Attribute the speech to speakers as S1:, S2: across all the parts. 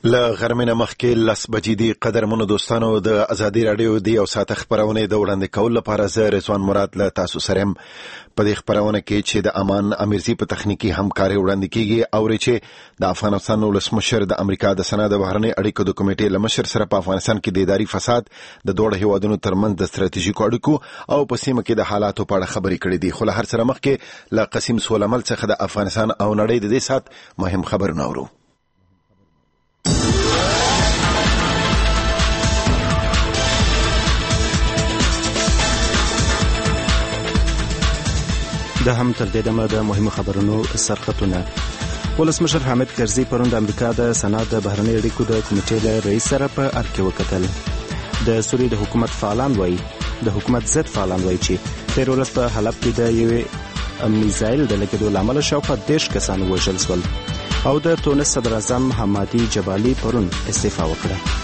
S1: له غرمې نه مخکې 10 بجې دي. قدرمنو دوستانو، د ازادي رادیو د یو ساعت خبرونه د وړاندې کولو لپاره زه رضوان مراد له تاسو سره په دې خبرونه کې چې د امان امیرزي په تخنیکی همکاري وړاندې کیږي او چې د افغانستان ولسمشر د امریکا د سنا د بهرنی اړیکو د کمیټې لمشر سره په افغانستان کې د اداري فساد د دوه هیوادونو ترمنځ د ستراتیژیکو اړیکو او په سیمه کې د حالاتو په اړه خبرې کړې دي. خو له هر سره مخکې له قسم سولمل څخه د افغانستان او نړۍ د دې سات مهم خبرونه اورو.
S2: د هم تر دې دمه د مهمو خبرونو سرخطونه. ولسمشر حامد کرزي پرون د امریکا د سنا د بهرنی اړیکو د کمیټې له رئیس سره په ارکه وکتل. د سوریې د حکومت فعالان وایي د حکومت ضد فعالان وایي چې تیر ورځ په حلب کې د یوې میزایل د لګېدو له امله شاوخوا 10 کسان وژل شول او د تونس صدر اعظم حمادي جبالي پرون استعفا وکړه.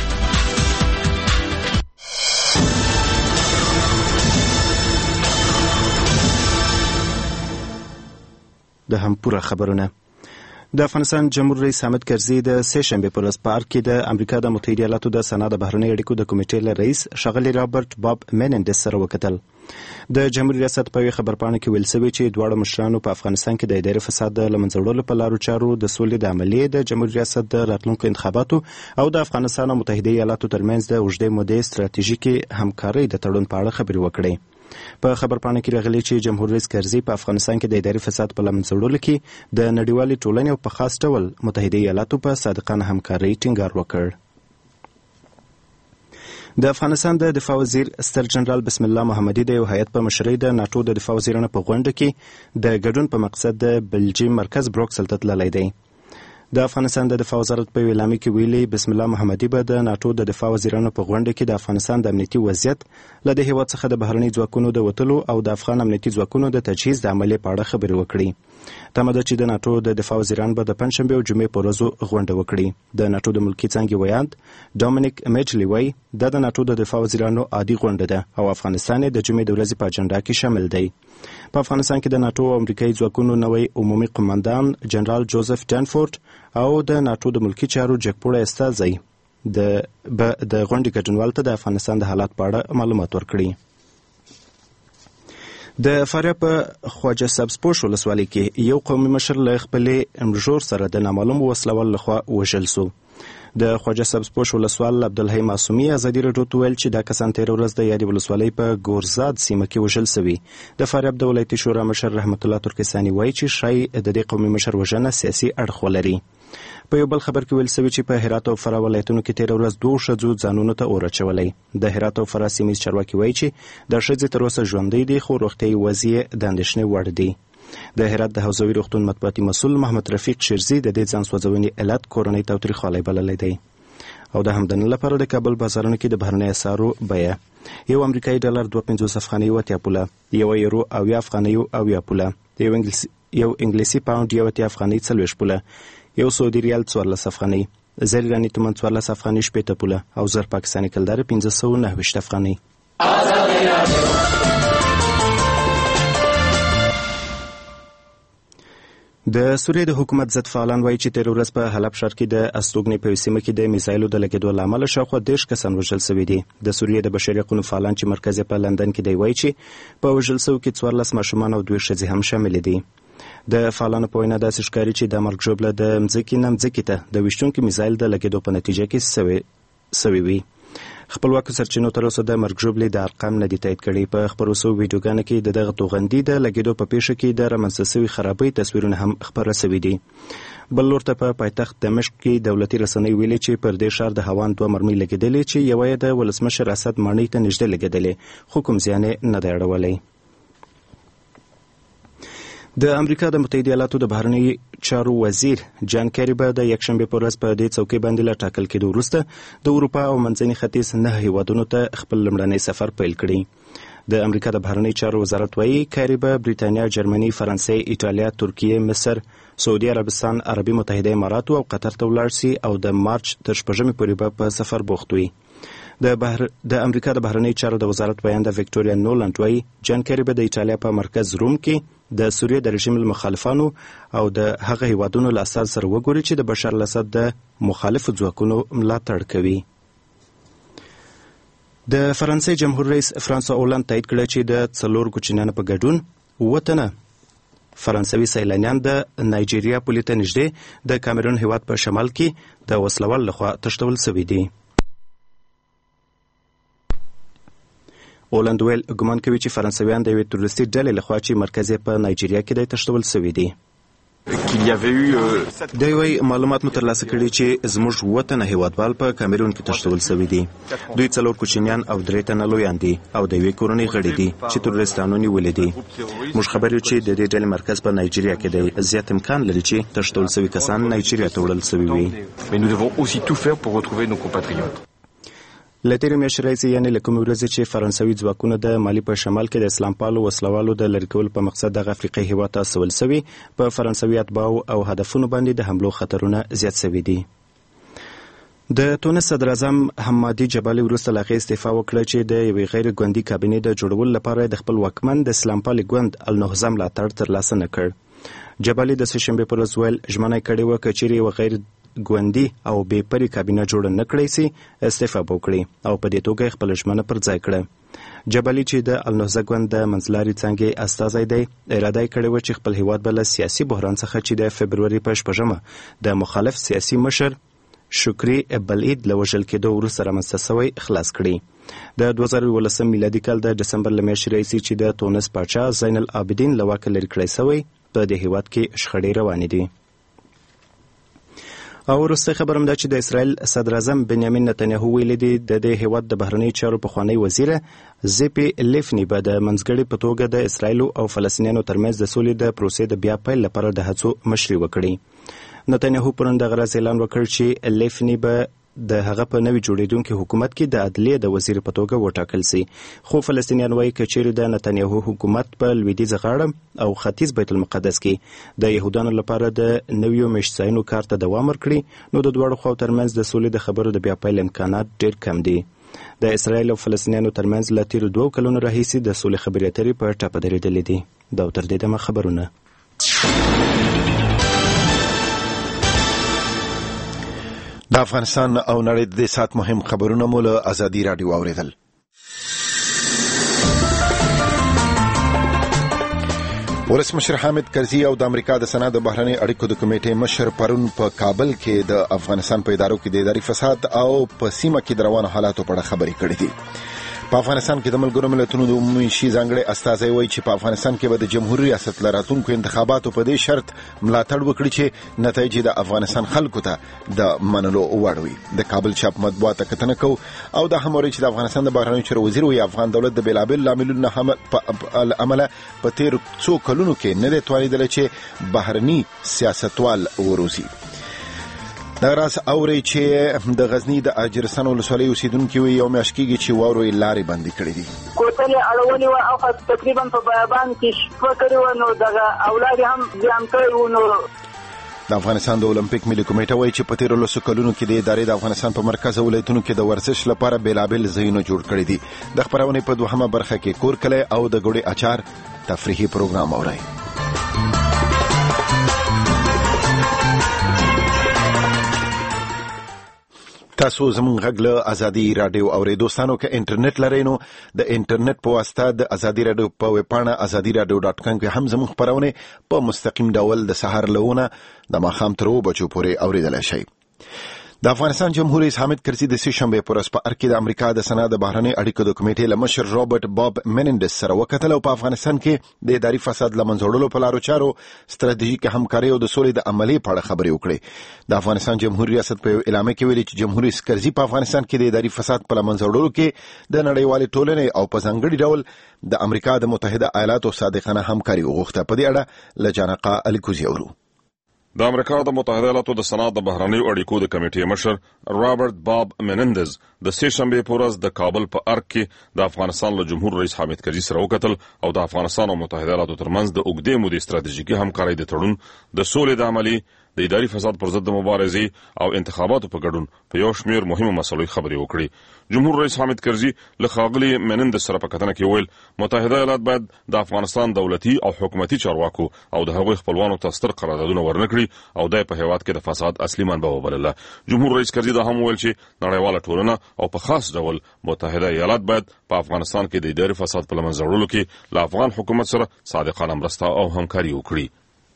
S2: د هم پوره خبرونه. د افغانستان جمهور رئیس حامد کرزي د سه شنبه پر ورځ په ارګ کې د امریکا د متحده ایالاتو د سنا د بهرنی اړیکو د کمیټې له رئیس ښاغلي رابرټ باب مینندز سره وکتل. د جمهوریت ریاست په خبرپاڼه کې ویل شوی چې دواړه مشرانو په افغانستان کې د اداري فساد د لمنځه وړلو په لارو چارو د سولې د عملیې د جمهوریت ریاست د راتلونکو انتخاباتو او د افغانستان او متحده ایالاتو ترمنځ د اوږدې مودې ستراتیژیکي همکارۍ د تړون په اړه خبرې وکړې. په خبرپاڼه کې راغلي چې جمهور رئیس کرزي په افغانستان کې د اداري فساد په لمنځه وړلو کې د نړیوالې ټولنې او په خاص ډول متحده ایالاتو په صادقانه همکارۍ ټینګار وکړ. د افغانستان د دفاع وزیر ستر جنرال بسم الله محمدي د یو هیئت په مشرۍ د ناتو د دفاع وزیرانو په غونډه کې د ګډون په مقصد د بلجیم مرکز بروکسل ته تللی دی. د افغانستان د دفاع وزارت په اعلامیه کې ویلي بسم الله محمدي به د ناتو د دفاع وزیرانو په غونډه کې د افغانستان د امنیتي وضعیت له د هیواد څخه د بهرني ځواکونو د وتلو او د افغان امنیتي ځواکونو د تجهیز د عملیې په اړه خبرې وکړي. تمه ده چې د ناتو د دفاع وزیران به د پنځشنبې او جمعې په ورځو غونډه وکړي. د ناتو د ملکي څانګې ویاند ډومینیک میجلی وایي د ناتو د دفاع وزیرانو عادي غونډه ده او افغانستان د جمعې د ورځې په اجنډا کې شامل دی. په افغانستان کې د ناتو او امریکایي ځواکونو نوی عمومي قومندان جنرال جوزف ډانفورد او د ناتو د ملکی چارو جګپوړی استازی د غونډې ګډونوال ته د افغانستان د حالات په اړه معلومات ورکړي. د فاریاب په خواجه سبزپوش ولسوالۍ کې یو قومي مشر له خپلې مژور سره د نامعلومو وسلوال لخوا وژل سو. د خواجه سبزپوش ولسوال عبدالحی معصومي ازادي راډیو ته ویل چې دا کسان تیر ورځ د یادې ولسوالۍ په ګورزاد سیمه کې وژل سوي. د فاریاب د ولایتي شورا مشر رحمت الله ترکستاني وایي چې شایي د دې قومي مشر وژنه سیاسي اړخ ولري. په یو بل خبر کې ویل شوی چې په هرات او فراه ولایتونو کې تیر ورځ 2 ښځو ځانونو ته اور اچولی. د هرات او فراه سیمې چارواکي وایي چې د ښځې تر اوسه ژوندۍ دي خو روغتیایي وضعیت د اندېښنې وړ دی. د هرات د حوزوي روغتون مطبوعاتي مسؤل محمد رفیق شیرزي د دې ځان سوځونې علت کورنۍ تاوتریخوالی بللی دی. او د همدنۍ لپاره د کابل بازارونو کې د بهرنۍ اسعارو بیه یو امریکایي ډالر 2.50 افغانۍ 80 پوله، یو یورو 80 افغانۍ 80 پوله، یو انګلیسي پاوند 80 افغانۍ 40 پوله، یو سعودي ریال 14 افغانۍ، زر ایراني تومان 14 افغانۍ 80 پوله او زر پاکستاني کلدار 590 افغانۍ. د سوریې د حکومت ضد فعالان وایي چې تیر ورځ په حلب ښار کې د استوګنې په سیمه کې د میزایلو د لګېدو له امله شاوخوا 10 کسان وژل شوي دي. د سوریې د بشري حقوقو فعالان چې مرکز په لندن کې دی وایي چې په وژل شوو کې 14 ماشومان او 2 ښځې هم شامل دي. د فعالانو په وینا داسې ښکاري چې د مرګ ژوبله د مځکې نه مځکې ته د ویشتونکي میزایل د لګېدو په نتیجه کې سوي وي. خپلواکو سرچینو تر اوسه د مرګ ژوبلې د ارقام نه دي تایید کړي. په خپرو شوو ویډیوګانو کې د دغه توغندي د لګېدو په پیښه کې د رامنځته شوي خرابۍ تصویرونه هم خپاره شوي دي. بل لور ته په پایتخت دمشق کې دولتي رسنۍ ویلي چې پر دې ښار د هوان 2 مرمۍ لګېدلې چې یوه یې د ولسمشر اسد ماڼۍ ته نږدې لګېدلې خو کوم زیان یې نه دی اړولی. د امریکا د متحده ایالاتو د بهرنی چارو وزیر جان کیری به د یکشنبه په ورځ په دې څوکۍ باندې له ټاکل کېدو وروسته د اروپا او منځني ختیځ 9 هیوادونو ته خپل لومړنی سفر پیل کړي. د امریکا د بهرنی چارو وزارت وایي کیری به بریتانیا، جرمني، فرانسې، ایټالیا، ترکیه، مصر، سعودي عربستان، عربي متحده امارات او قطر ته ولاړ شي او د مارچ تر 6 پورې به په سفر بوخت وي. د امریکا د بهرنی چارو د وزارت بیان د وکټوریا نولند وایي جان کیری به د ایټالیا په مرکز روم کې د سوریه د رژیم مخالفانو او د هغه هیوادونو له اساس سره وګوري چې د بشار الاسد د مخالفو ځواکونو ملاتړ کوي. د فرانسې جمهور رئیس فرانسوا اولاند تایید کړی چې د 4 کوچنیانو په ګډون 7 تنه فرانسوي سیلانیان د نایجیریا پولې ته نږدې د کامرون هیواد په شمال کې د وسلوال لخوا تښتول شوي دي. اولند ویل ګمان کوي چې فرانسویان د یوې تروریستي ډلې لخوا چې مرکز یې په نایجیریا کې دی تښتول شوي دي. د یوې معلومات مو ترلاسه کړي چې زموږ 7 تنه هیوادوال په کامرون کې تښتول شوي دي. دوی 4 کوچنیان او 3 تنه لویان دي او د یوې کورنۍ غړي دي چې تروریستانو نیولي دي. موږ خبر یو چې د دې ډلې مرکز په نایجیریا کې دی. زیات امکان لري چې تښتول شوي کسان نایجیریا ته وړل شوي وي. له تېرې میاشتې راهیسې یعنې له کومې ورځې چې فرانسوي ځواکونه د مالي په شمال کې د اسلام پالو وسلوالو د لرې کولو په مقصد دغه افریقایي هېواد ته استول شوي، په فرانسوي اتباعو او هدفونو باندې د حملو خطرونه زیات شوي دي. د تونس صدر اعظم حمادي جبالي وروسته له هغې استعفا وکړه چې د یوې غیر ګوندي کابینې د جوړولو لپاره د خپل واکمن د اسلام پالي ګوند النهضه ملاتړ ترلاسه نه کړ. جبالي د سهشنبې پر ورځ ویل ژمنه کړې وه که چیرې یوه غیر ګوندي او بې پرې کابینه جوړه نه کړی سي استعفا به وکړي او په دې توګه خپل ژمنه پر ځای کړه. جبالي چې د النهضه ګوند د منځلارې څانګې استازی دی اراده یې کړې وه چې خپل هیواد به له سیاسي بحران څخه چې د فبروري په 6 د مخالف سیاسي مشر شکري بلعید له وژل کېدو وروسته رامنځته شوی خلاص کړي. د 2018 میلادي کال د ډسمبر له میاشتې راهیسې چې د تونس پاچا زین العابدین له واکه لرې کړی شوی په دې هیواد کې شخړې روانې دي. او وروسته خبرم ده چې د اسرائیل صدر اعظم بنیامین نتنیاهو ویلي دي د دې هیواد د بهرنی چارو پخوانی وزیر زیپی لیفنی به د منځګړي په توګه د اسرائیل او فلسطینیانو ترمنځ د سولې د پروسې د بیا پیل لپاره د هڅو مشري وکړي. نتنیاهو پرون دغه ورځ اعلان وکړ چې لیفنی به د هغه په نوي جوړیدونکي حکومت کې د عدلیې د وزیر په توګه وټاکل سي، خو فلسطینیان وایي که چیرې د نتنیاهو حکومت په لویدیځه غاړه او ختیځ بیت المقدس کې د یهودانو لپاره د نویو میشتځایونو کار ته دوام ورکړي نو د دواړو خواو ترمنځ د سولې د خبرو د بیا پیل امکانات ډېر کم دي. د اسرائیل او فلسطینیانو ترمنځ له تیرو 2 کلونو راهیسې د سولې خبرې اترې په ټپه درېدلې دي. دا تر دې دمه خبرونه.
S1: د افغانستان او نړۍ د سات مهم خبرونه مو له ازادي رادیو اوریدل. ولسمشر حامد کرزي او د امریکا د سنا د بهرنی اړیکو د کمیټې مشر پرون په کابل کې د افغانستان په ادارو کې د اداري فساد او په سیمه کې د روانو حالاتو په اړه خبرې کړې دي. په افغانستان کې د ملګرو ملتونو د عمومي شي ځانګړي استازی وایي چې په افغانستان کې به د جمهوریت ریاست لراتونکو انتخاباتو په دې شرط ملاتړ وکړي چې نتایج د افغانستان خلکو ته د منلو وړ وي. د کابل چاپ مطبوعات کتنه کو او د هموري چې د افغانستان د بهرنیو چارو وزیر وي افغان دولت د بلابل لاملونو عمله په تیر څو کلونو کې نه دی توانیدل چې بهرني سیاستوال وروزي. دا راز اوري چې د غزنی د اجرستان ولسوالۍ اوسیدونکو یو میاشت کېږي چې واورو یې لارې بندي کړې دي.
S3: کوتلې اړولې وه او تقریبا په بیابان کې شپه کړې وه نو دغه اولاد هم زیان کړی وو. نو
S1: د افغانستان د اولمپیک ملي کمیټه وایي چې په تېرو 10 کلونو کې د ادارې د افغانستان په مرکز ولایتونو کې د ورزش لپاره بېلابېل ځایونه جوړ کړي دي. د خپرونې په 2مه برخه کې کور کلی او د ګوړې اچار تفریحي پروګرام اورئ. تاسو زموږ غږ له ازادي رادیو اورېدو دوستانو کې انټرنیټ لرئ نو د انټرنیټ په واسطه د ازادي رادیو په ویب پاڼه azadiradio.com کې هم زموږ خپرونه په مستقیم ډول د سحر لونه د ماښام تر 2 بجو پورې اوریدلای شئ. د افغانستان جمهور رئیس حامد کرزي د سهشنبې پر ورځ په ارکې د امریکا د سنا د بهرنی اړیکو د کمیټې له مشر رابرټ باب منندس سره وکتل او په افغانستان کې د اداري فساد له منځه وړلو په لارو چارو ستراتیژیک همکاري او د سولې د عملي په اړه خبرې وکړې. د افغانستان جمهور ریاست په اعلامیه کې ویلي چې جمهور رئیس کرزي په افغانستان کې د اداري فساد په منځه وړلو کې د نړیوال ټولنې او په ځانګړي ډول د امریکا د متحده ایالاتو صادقانه همکاري وغوښته. په دې اړه له جانقا الیکوزي اورو.
S4: د امریکا د متحده ایالاتو د سنا د بهرنیو اړیکو د کمیټې مشر رابرټ باب منندز د سهشنبې په ورځ د کابل په ارک کې د افغانستان له جمهور رئیس حامد کرزي سره وکتل او د افغانستان او متحده ایالاتو ترمنځ د اوږدې مودې ستراتیژیکي همکارۍ د تړون د سولې د عملي د اداري فساد پر ضد مبارزې او انتخاباتو په ګډون په یو شمېر مهمو مسلو خبرې وکړي. جمهور رئیس حامد کرزي له ښاغلي منندز سره په کتنه کې ویل متحده ایالات باید د افغانستان دولتي او حکومتي چارواکو او د هغوی خپلوانو ته ستر قراردادونه ورنکړي او د په هیواد کې د فساد اصلي منبع وبلله. جمهور رئیس کرزي دا هم ویل چې نړیواله ټولنه او په خاص ډول متحده ایالات باید په افغانستان کې د اداري فساد په له منځه وړلو کې له افغان حکومت سره صادقانه مرسته او همکاري وکړي.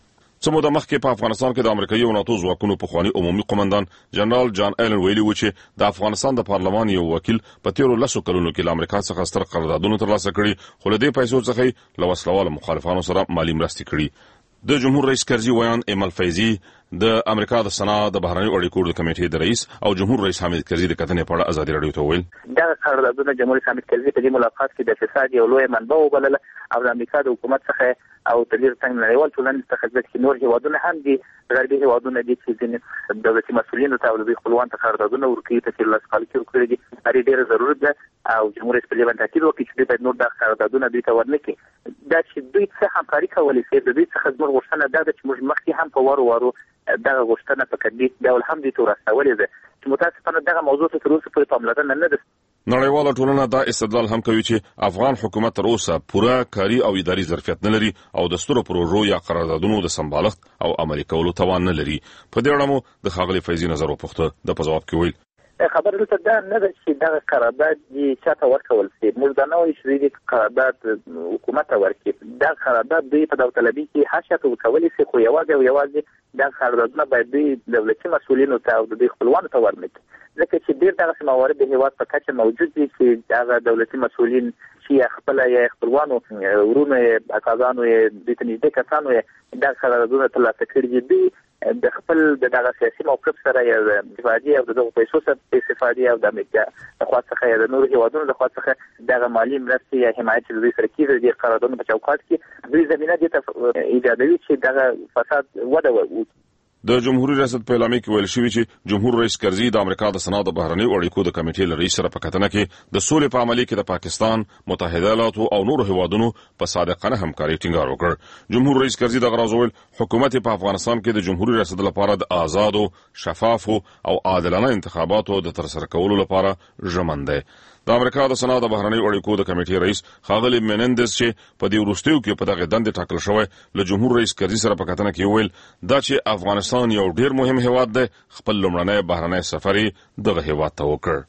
S4: څه موده مخکې په افغانستان کې د امریکایي او ناتو ځواکونو پخواني عمومي قومندان جنرال جان ایلن ویلي و چې د افغانستان د پارلمان یو وکیل په تیرو 10 کلونو کې له امریکا څخه ستر قراردادونه ترلاسه کړي خو له دې پیسو څخه له وسلوالو مخالفانو سره مالي مرستې کړي. د جمهور رئیس کرزي ویان ایمل فیضي د امریکا د سنا د بهرنیو اړیکو د کمیټې د رئیس او جمهور رئیس حامد کرزي د کتنې په اړه ازادي راډیو ته ویل
S5: دا قراردادونه جمهور رئیس حامد کرزي په دې ملاقات کې د فساد یو لوی منبع وبلله او د امریکا د حکومت څخه او تر ډیره څنګه نړیوال ټولنې څخه ځکه نور هیوادونه هم دي غربي هیوادونه دي چې د دولتي مسؤلینو ته او د خپلوان ته قراردادونه ورکوي ته چې لاس کال کې ورکړي دي اړ ډیره ضرورت ده او جمهور رئیس په دې باندې تاکید وکړي چې باید نور د قراردادونه دوی ته ورنکړي. دا چې دوی څه همکاري کولی شي د دوی څخه زموږ غوښتنه ده چې موږ مخکې هم په وارو دغه غوښتنه په کډیت ډول هم دي تور رسولې ده چې متاسفانه دغه موضوع ته تر اوسه پورې پاملرنه نه ده.
S4: نړیواله ټولنه دا استدلال هم کوي چې افغان حکومت تر اوسه پوره کاري او اداري ظرفیت نه لري او د سترو پروژو یا قراردادونو د سمبالښت او عملي کولو توان نه لري. په دې اړه مو د ښاغلي فیضي نظر وپوښته. د په ځواب کې ویل
S5: خبر دلته دا نه ده چې دغه قرارداد یې چاته ورکول شي. موږ دا نه وایو چې دې قرارداد حکومت ته ورکړي. دا قرارداد دوی په داوطلبي کې هر چاته ورکولی شي خو یوازې دا قراردادونه باید دوی دولتي مسؤلینو ته او د دوی خپلوانو ته ورنکړي ځکه چې ډېر دغسې موارد د هېواد په کچه موجود دي چې هغه دولتي مسؤلین چې یا خپله یا خپلوانو ورونو یې اکاګانو یې دوی ته نږدې کسانو یې دا قراردادونه ترلاسه کړي دي. دوی د خپل د دغه سیاسي موقف سره یا د استفادې او دغه پیسو سره استفادې او د امریکا د خوا څخه یا د نورو هیوادونو د خوا څخه دغه مالي مرستې یا حمایت چې دوی سره کېږي د قراردادونو په چوکاټ کې دوی زمینه دې ته ایجادوي چې دغه فساد وده وکړي.
S4: د جمهوریت ریاست په اعلامیه کې ویل شوی چې جمهور رئیس کرزي د امریکا د سنا د بهرنیو اړیکو د کمیټې له رئیس سره په کتنه کې د سولې په عملي کې د پاکستان، متحده ایالاتو او نورو هیوادونو په صادقانه همکاري ټینګار وکړ. جمهور رئیس کرزي د غراز ویل حکومت په افغانستان کې د جمهوریت ریاست لپاره د آزادو، شفافو او عادلانه انتخاباتو د ترسره کولو لپاره ژمن دی. د امریکا د سنا د بهرنیو اړیکو د کمیټې رئیس ښاغلي منندز چې په دې وروستیو کې په دغه دندې ټاکل شوی له جمهور رئیس کرزي سره په کتنه کې ویل دا چې افغانستان یو ډیر مهم هیواد دی خپل لومړنی بهرنی سفر دغه هیواد ته وکړ.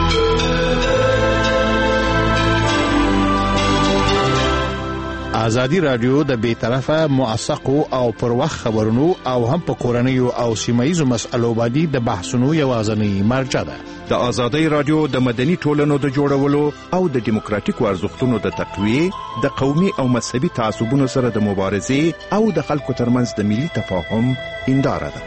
S6: ازادي رادیو د بیطرفه موثقو او پر وخت خبرونو او هم په کورنیو او سیمایي مسایلو باندې د بحثونو یوازینی مرجع ده. د ازادي رادیو د مدني ټولنو د جوړولو او د دیموکراتیکو ارزښتونو د تقویه، د قومي او مذهبي تعصبونو سره د مبارزې او د خلکو ترمنځ د ملي تفاهم هنداره ده.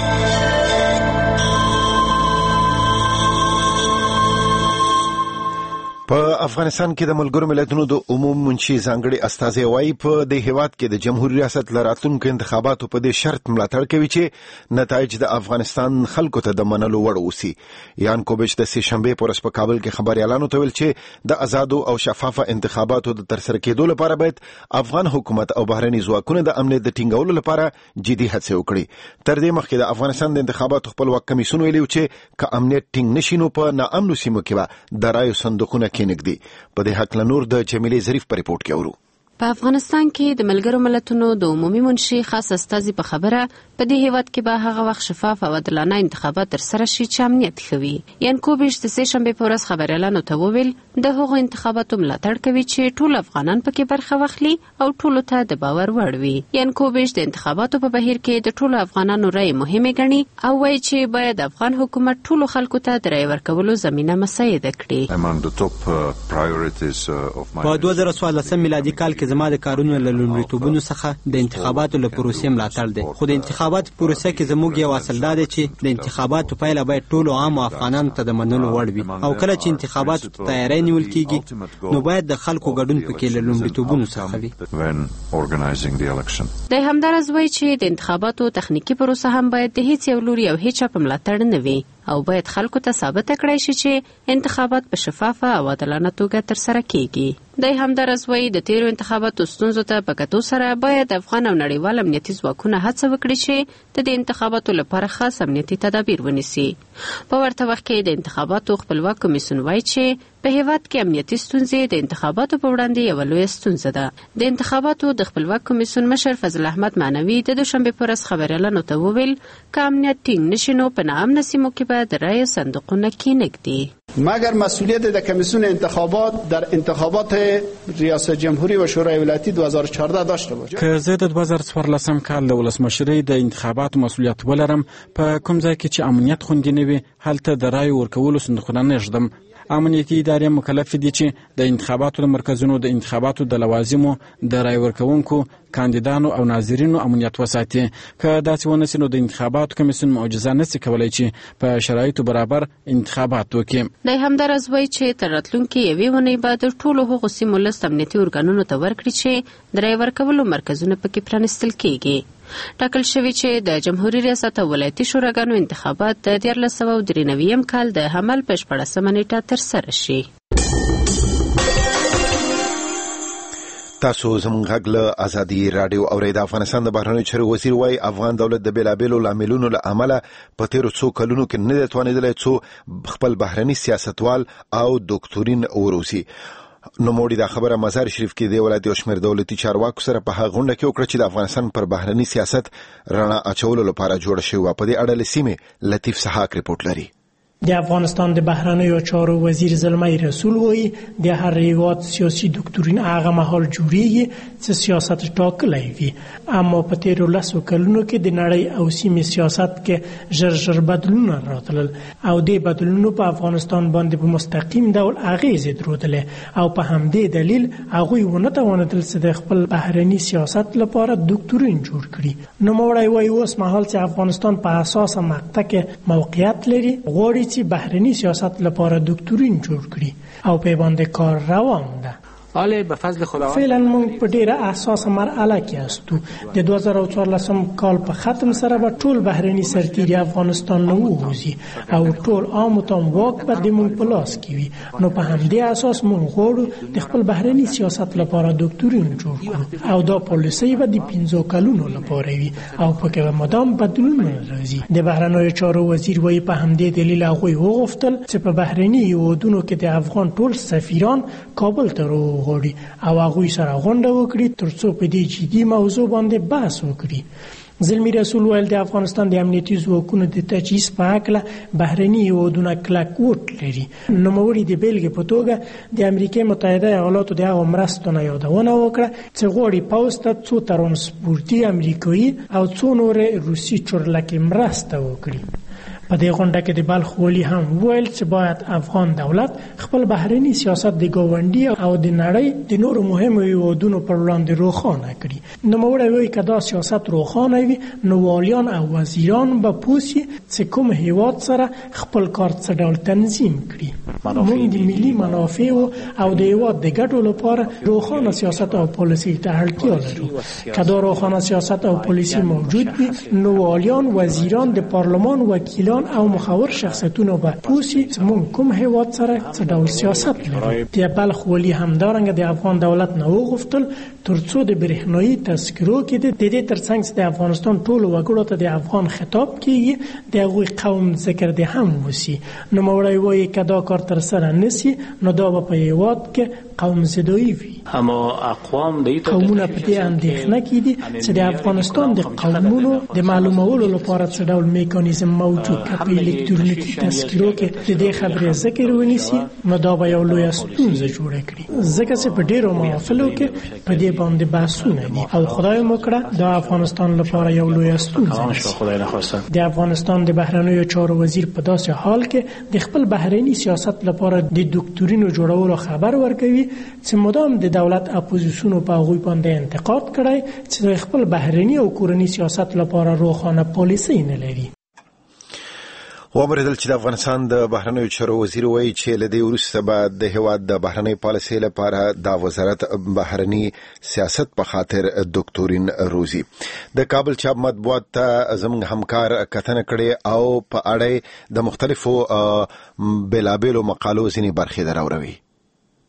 S1: په افغانستان کې د ملګرو ملتونو د عموم منشي ځانګړي استازي وايي په د هیواد کې د جمهوریت ریاست لراتونکو انتخاباتو په دې شرط ملاتړ کوي چې نتایج د افغانستان خلکو ته د منلو وړ اوسي. یان کوبش د سه شنبه پر په کابل کې خبريالانو ته ویل چې د آزادو او شفافه انتخاباتو د ترسره کېدو لپاره باید افغان حکومت او بهرني ځواکونه د امنیت د ټینګولو لپاره جدي هڅې وکړي. تر دې مخکې د افغانستان د انتخاباتو خپلواک کمیسیون ویلي چې که امنیت ټینګ نشي نو په ناامنو سیمو کې به د رایو صندوقونه کېنګدي. په دې حق لنور د جمیلې ظریف پر ریپورت کې اورو.
S7: په افغانستان کې د ملګرو ملتونو د عمومي منشي خاص استازي په خبره په دې هیواد کې به هغه وخت شفاف او عادلانه انتخابات ترسره شي چې امنیت خوي. یان کوبش د سه شنبه په ورځ خبريالانو ته وویل د هغو انتخاباتو ملاتړ کوي چې ټول افغانان پکې برخه واخلي او ټول ته د باور وړ وي. یان کوبش د انتخاباتو په بهیر کې د ټول افغانانو رائے مهمه ګڼي او وایي چې باید افغان حکومت ټول خلکو ته د رائے ورکولو زمينه مساعده کړي.
S8: په 2014 میلادي کال کې زما د کارونو له لومړیتوبونو څخه د انتخاباتو له پروسې ملاتړ دی. خو د انتخاباتو پروسه کې زموږ یو اصل دا دی چې د انتخاباتو پایله باید ټول عام افغانانو ته د منلو وړ وي او کله چې انتخاباتو ته تیاری نیول کیږي نو باید د خلکو ګډون پکې له لومړیتوبونو څخه وي.
S7: د همدارس وایي چې د انتخاباتو تخنیکی پروسه هم باید د هیڅ یو لوري او هیڅ په ملاتړ نه وي او باید خلکو ته ثابت کړای شي چې انتخابات په شفافه او عادلانه توګه ترسره کیږي. د همدارس وی د تیرو انتخاباتو ستونزو ته په کتو سره باید افغان او نړیوال امنیتي ځواکونه هڅه وکړي چې د دې انتخاباتو لپاره خاص امنیتي تدابیر ونیسي. په ورته وخت کې د انتخاباتو خپلواک کمیسیون وایي چې په هیواد کې امنیتي ستونزې د انتخاباتو په وړاندې یوه لویه ستونزه ده. د انتخاباتو د خپلواک کمیسیون مشر فضل احمد معنوي د دوشنبه په ورځ خبریالانو ته وویل که امنیت ټینګ نشي نو په ناامنه سیمو کې به د رایې صندوقونه کېنږدي.
S9: مگر مسئولیت در کمیسیون انتخابات در انتخابات ریاست جمهوری و شورای ولایتی 2014 داشته باشه.
S10: که زه د 2014 کال د ولسمشرۍ د انتخاباتو مسئولیت ولرم، په کوم ځای کې چې امنیت خوندي نه وي هلته د رایې ورکولو صندوقونه نه ږدم. امنیتي ادارې مکلف دي چې د انتخاباتو د مرکزونو د انتخاباتو د لوازمو د رای ورکوونکو کاندیدانو او ناظرینو امنیت وساتي. که داسې ونسي نو د انتخاباتو کمیسیون معجزه نشي کولای چې په شرایطو برابر انتخابات وکړي.
S7: د همدارس وایي چې تر راتلونکي یوې اونۍ به د ټولو هغو سیمو لست امنیتي ارګانونو ته ورکړي چې د رای ورکولو مرکزونه پکې پرانیستل کیږي. ټاکل شوی چې د جمهوریت ریاست او ولایتي شوراګانو انتخابات د 1993 کال د حمل په 14 نیټه ترسره شي.
S1: تاسو زموږ غږ له ازادي رادیو اورئ. د افغانستان د بهرنیو چارو وزیر وایي افغان دولت د بیلابیلو لاملونو له امله په تیرو څو کلونو کې نه دی توانېدلی څو خپل بهرني سیاستوال او دوکتورین وروسي. نوموړي دا خبره مزار شریف کې د ولایت یو شمېر دولتي چارواکو سره په هغه غونډه کې وکړه چې د افغانستان پر بهرني سیاست رڼا اچولو لپاره جوړه شوې وه. په دې اړه له سیمې لطیف سحاق رپورټ لري.
S11: د افغانستان د بهرنیو چارو وزیر زلمي رسول وایي د هر هیواد سیاسي دوکتورین هغه مهال جوړیږي چې سیاست ټاکلی وي، اما په تیرو 10 کلونو کې د نړۍ او سیمې سیاست کې ژر بدلونونه راتلل او د بدلونونو په افغانستان باندې په مستقیم ډول اغیزې درلودلې او په همدې دلیل هغوی ونه توانېدل چې د خپل بهرني سیاست لپاره دوکتورین جوړ کړي. نوموړی وایي اوس مهال چې افغانستان په اساسه مقطع کې موقعیت لري غواړي چې بهرني سیاست لپاره دکتورین جوړ کړي او په باندې کار روان ده.
S8: حالا به فضل خداوند
S11: فعلا موږ په ډیره اساسه مرحله کې استو. د 2014 کال په ختم سره به ټول بهرني سرتیري افغانستان نه ووځي او ټول عام تام واک به د موږ په لاس کې وي. نو په همدې اساس موږ غواړو د خپل بهرني سیاست لپاره دکتورین جوړ کړو او دا پالیسي به د 15 کلونو لپاره وي او پکې به مدام بدلون راځي. د بهرنیو چارو وزیر وایي په همدې دلیل هغوی وغوښتل چې په بهرني هیوادونو کې د افغان ټول سفیران کابل ته غوړي او هغوی سره غونډه وکړي ترڅو په دې جدي موضوع باندې بحث وکړي. زلمی رسول ویل د افغانستان د امنیتي ځواکونو د تجهیز په هکله بهرني هیوادونه کلک ووټ لري. نوموړي د بیلګې په توګه د امریکا متحده ایالاتو د هغو مرستو نه یادونه وکړه چې غواړي پوځ ته څو ترانسپورتي امریکایي او څو نورې روسي چورلکې مرسته وکړي. په دې غونډه کې د بلخ والي هم ویل چې باید افغان دولت خپل بهرني سیاست د ګاونډي او د نړۍ د نورو مهمو هیوادونو پر وړاندې روښانه کړي. نوموړی وایي که دا سیاست روښانه وي نو والیان او وزیران به پوه شي چې کوم هیواد سره خپل کار څه ډول تنظیم کړي. موږ د ملي منافعو او د هیواد د ګټو لپاره روښانه سیاست او پالیسي ته اړتیا لرو. که دا روښانه سیاست او پالیسي موجود وي نو والیان، وزیران، د پارلمان وکیلان او مخور شخصیتونو به پوسی چې مونږ کوم هیواد سره څه ډول سیاست لرو. د بلخ والي همدارنګه د افغان دولت نه وغوښتل ترڅو د برېښنایي تذکرو کې د دې ترڅنګ چې د افغانستان ټولو وګړو ته د افغان خطاب کیږي د هغوی قوم ذکر د هم وسی. نوموړی وایي که دا کار تر سره نسی نو دا به په هیواد کې قوم زدایی وي.
S12: اما اقوام
S11: قومونه په دې اندېښنه کې دي چې د افغانستان د قومونو د معلومولو لپاره څه ډول میکانیزم موجود که په الکترونیکي تذکرو کې د دې خبرې ذکر ونیسي نو دا به یو لویه ستونزه جوړه کړي. ځکه چې په ډیرو محافلو کې په دې باندې بحثونه دي او خدای مو کړه دا افغانستان لپاره یو لویه ستونزه ده. د افغانستان د بهرنیو چارو وزیر په داسې حال کې د خپل بهرني سیاست لپاره د دوکتورینو جوړولو خبر ورکوي چې مدام د دولت اپوزیسیون په هغوی باندې انتقاد کړی چې خپل بهرني او کورني سیاست لپاره روښانه پالیسي نه لري.
S1: وبردل چې د افغانستان د بهرنیو چارو وزیر وایي چې له دې وروسته به د هیواد د بهرنۍ پالیسۍ لپاره د وزارت بهرني سیاست په خاطر دوکتورین روزي. د کابل چاپ مطبوعات ته زموږ همکار کتنه کړې او په اړه د مختلفو بیلابیلو مقالو ځینې برخې دراوروي.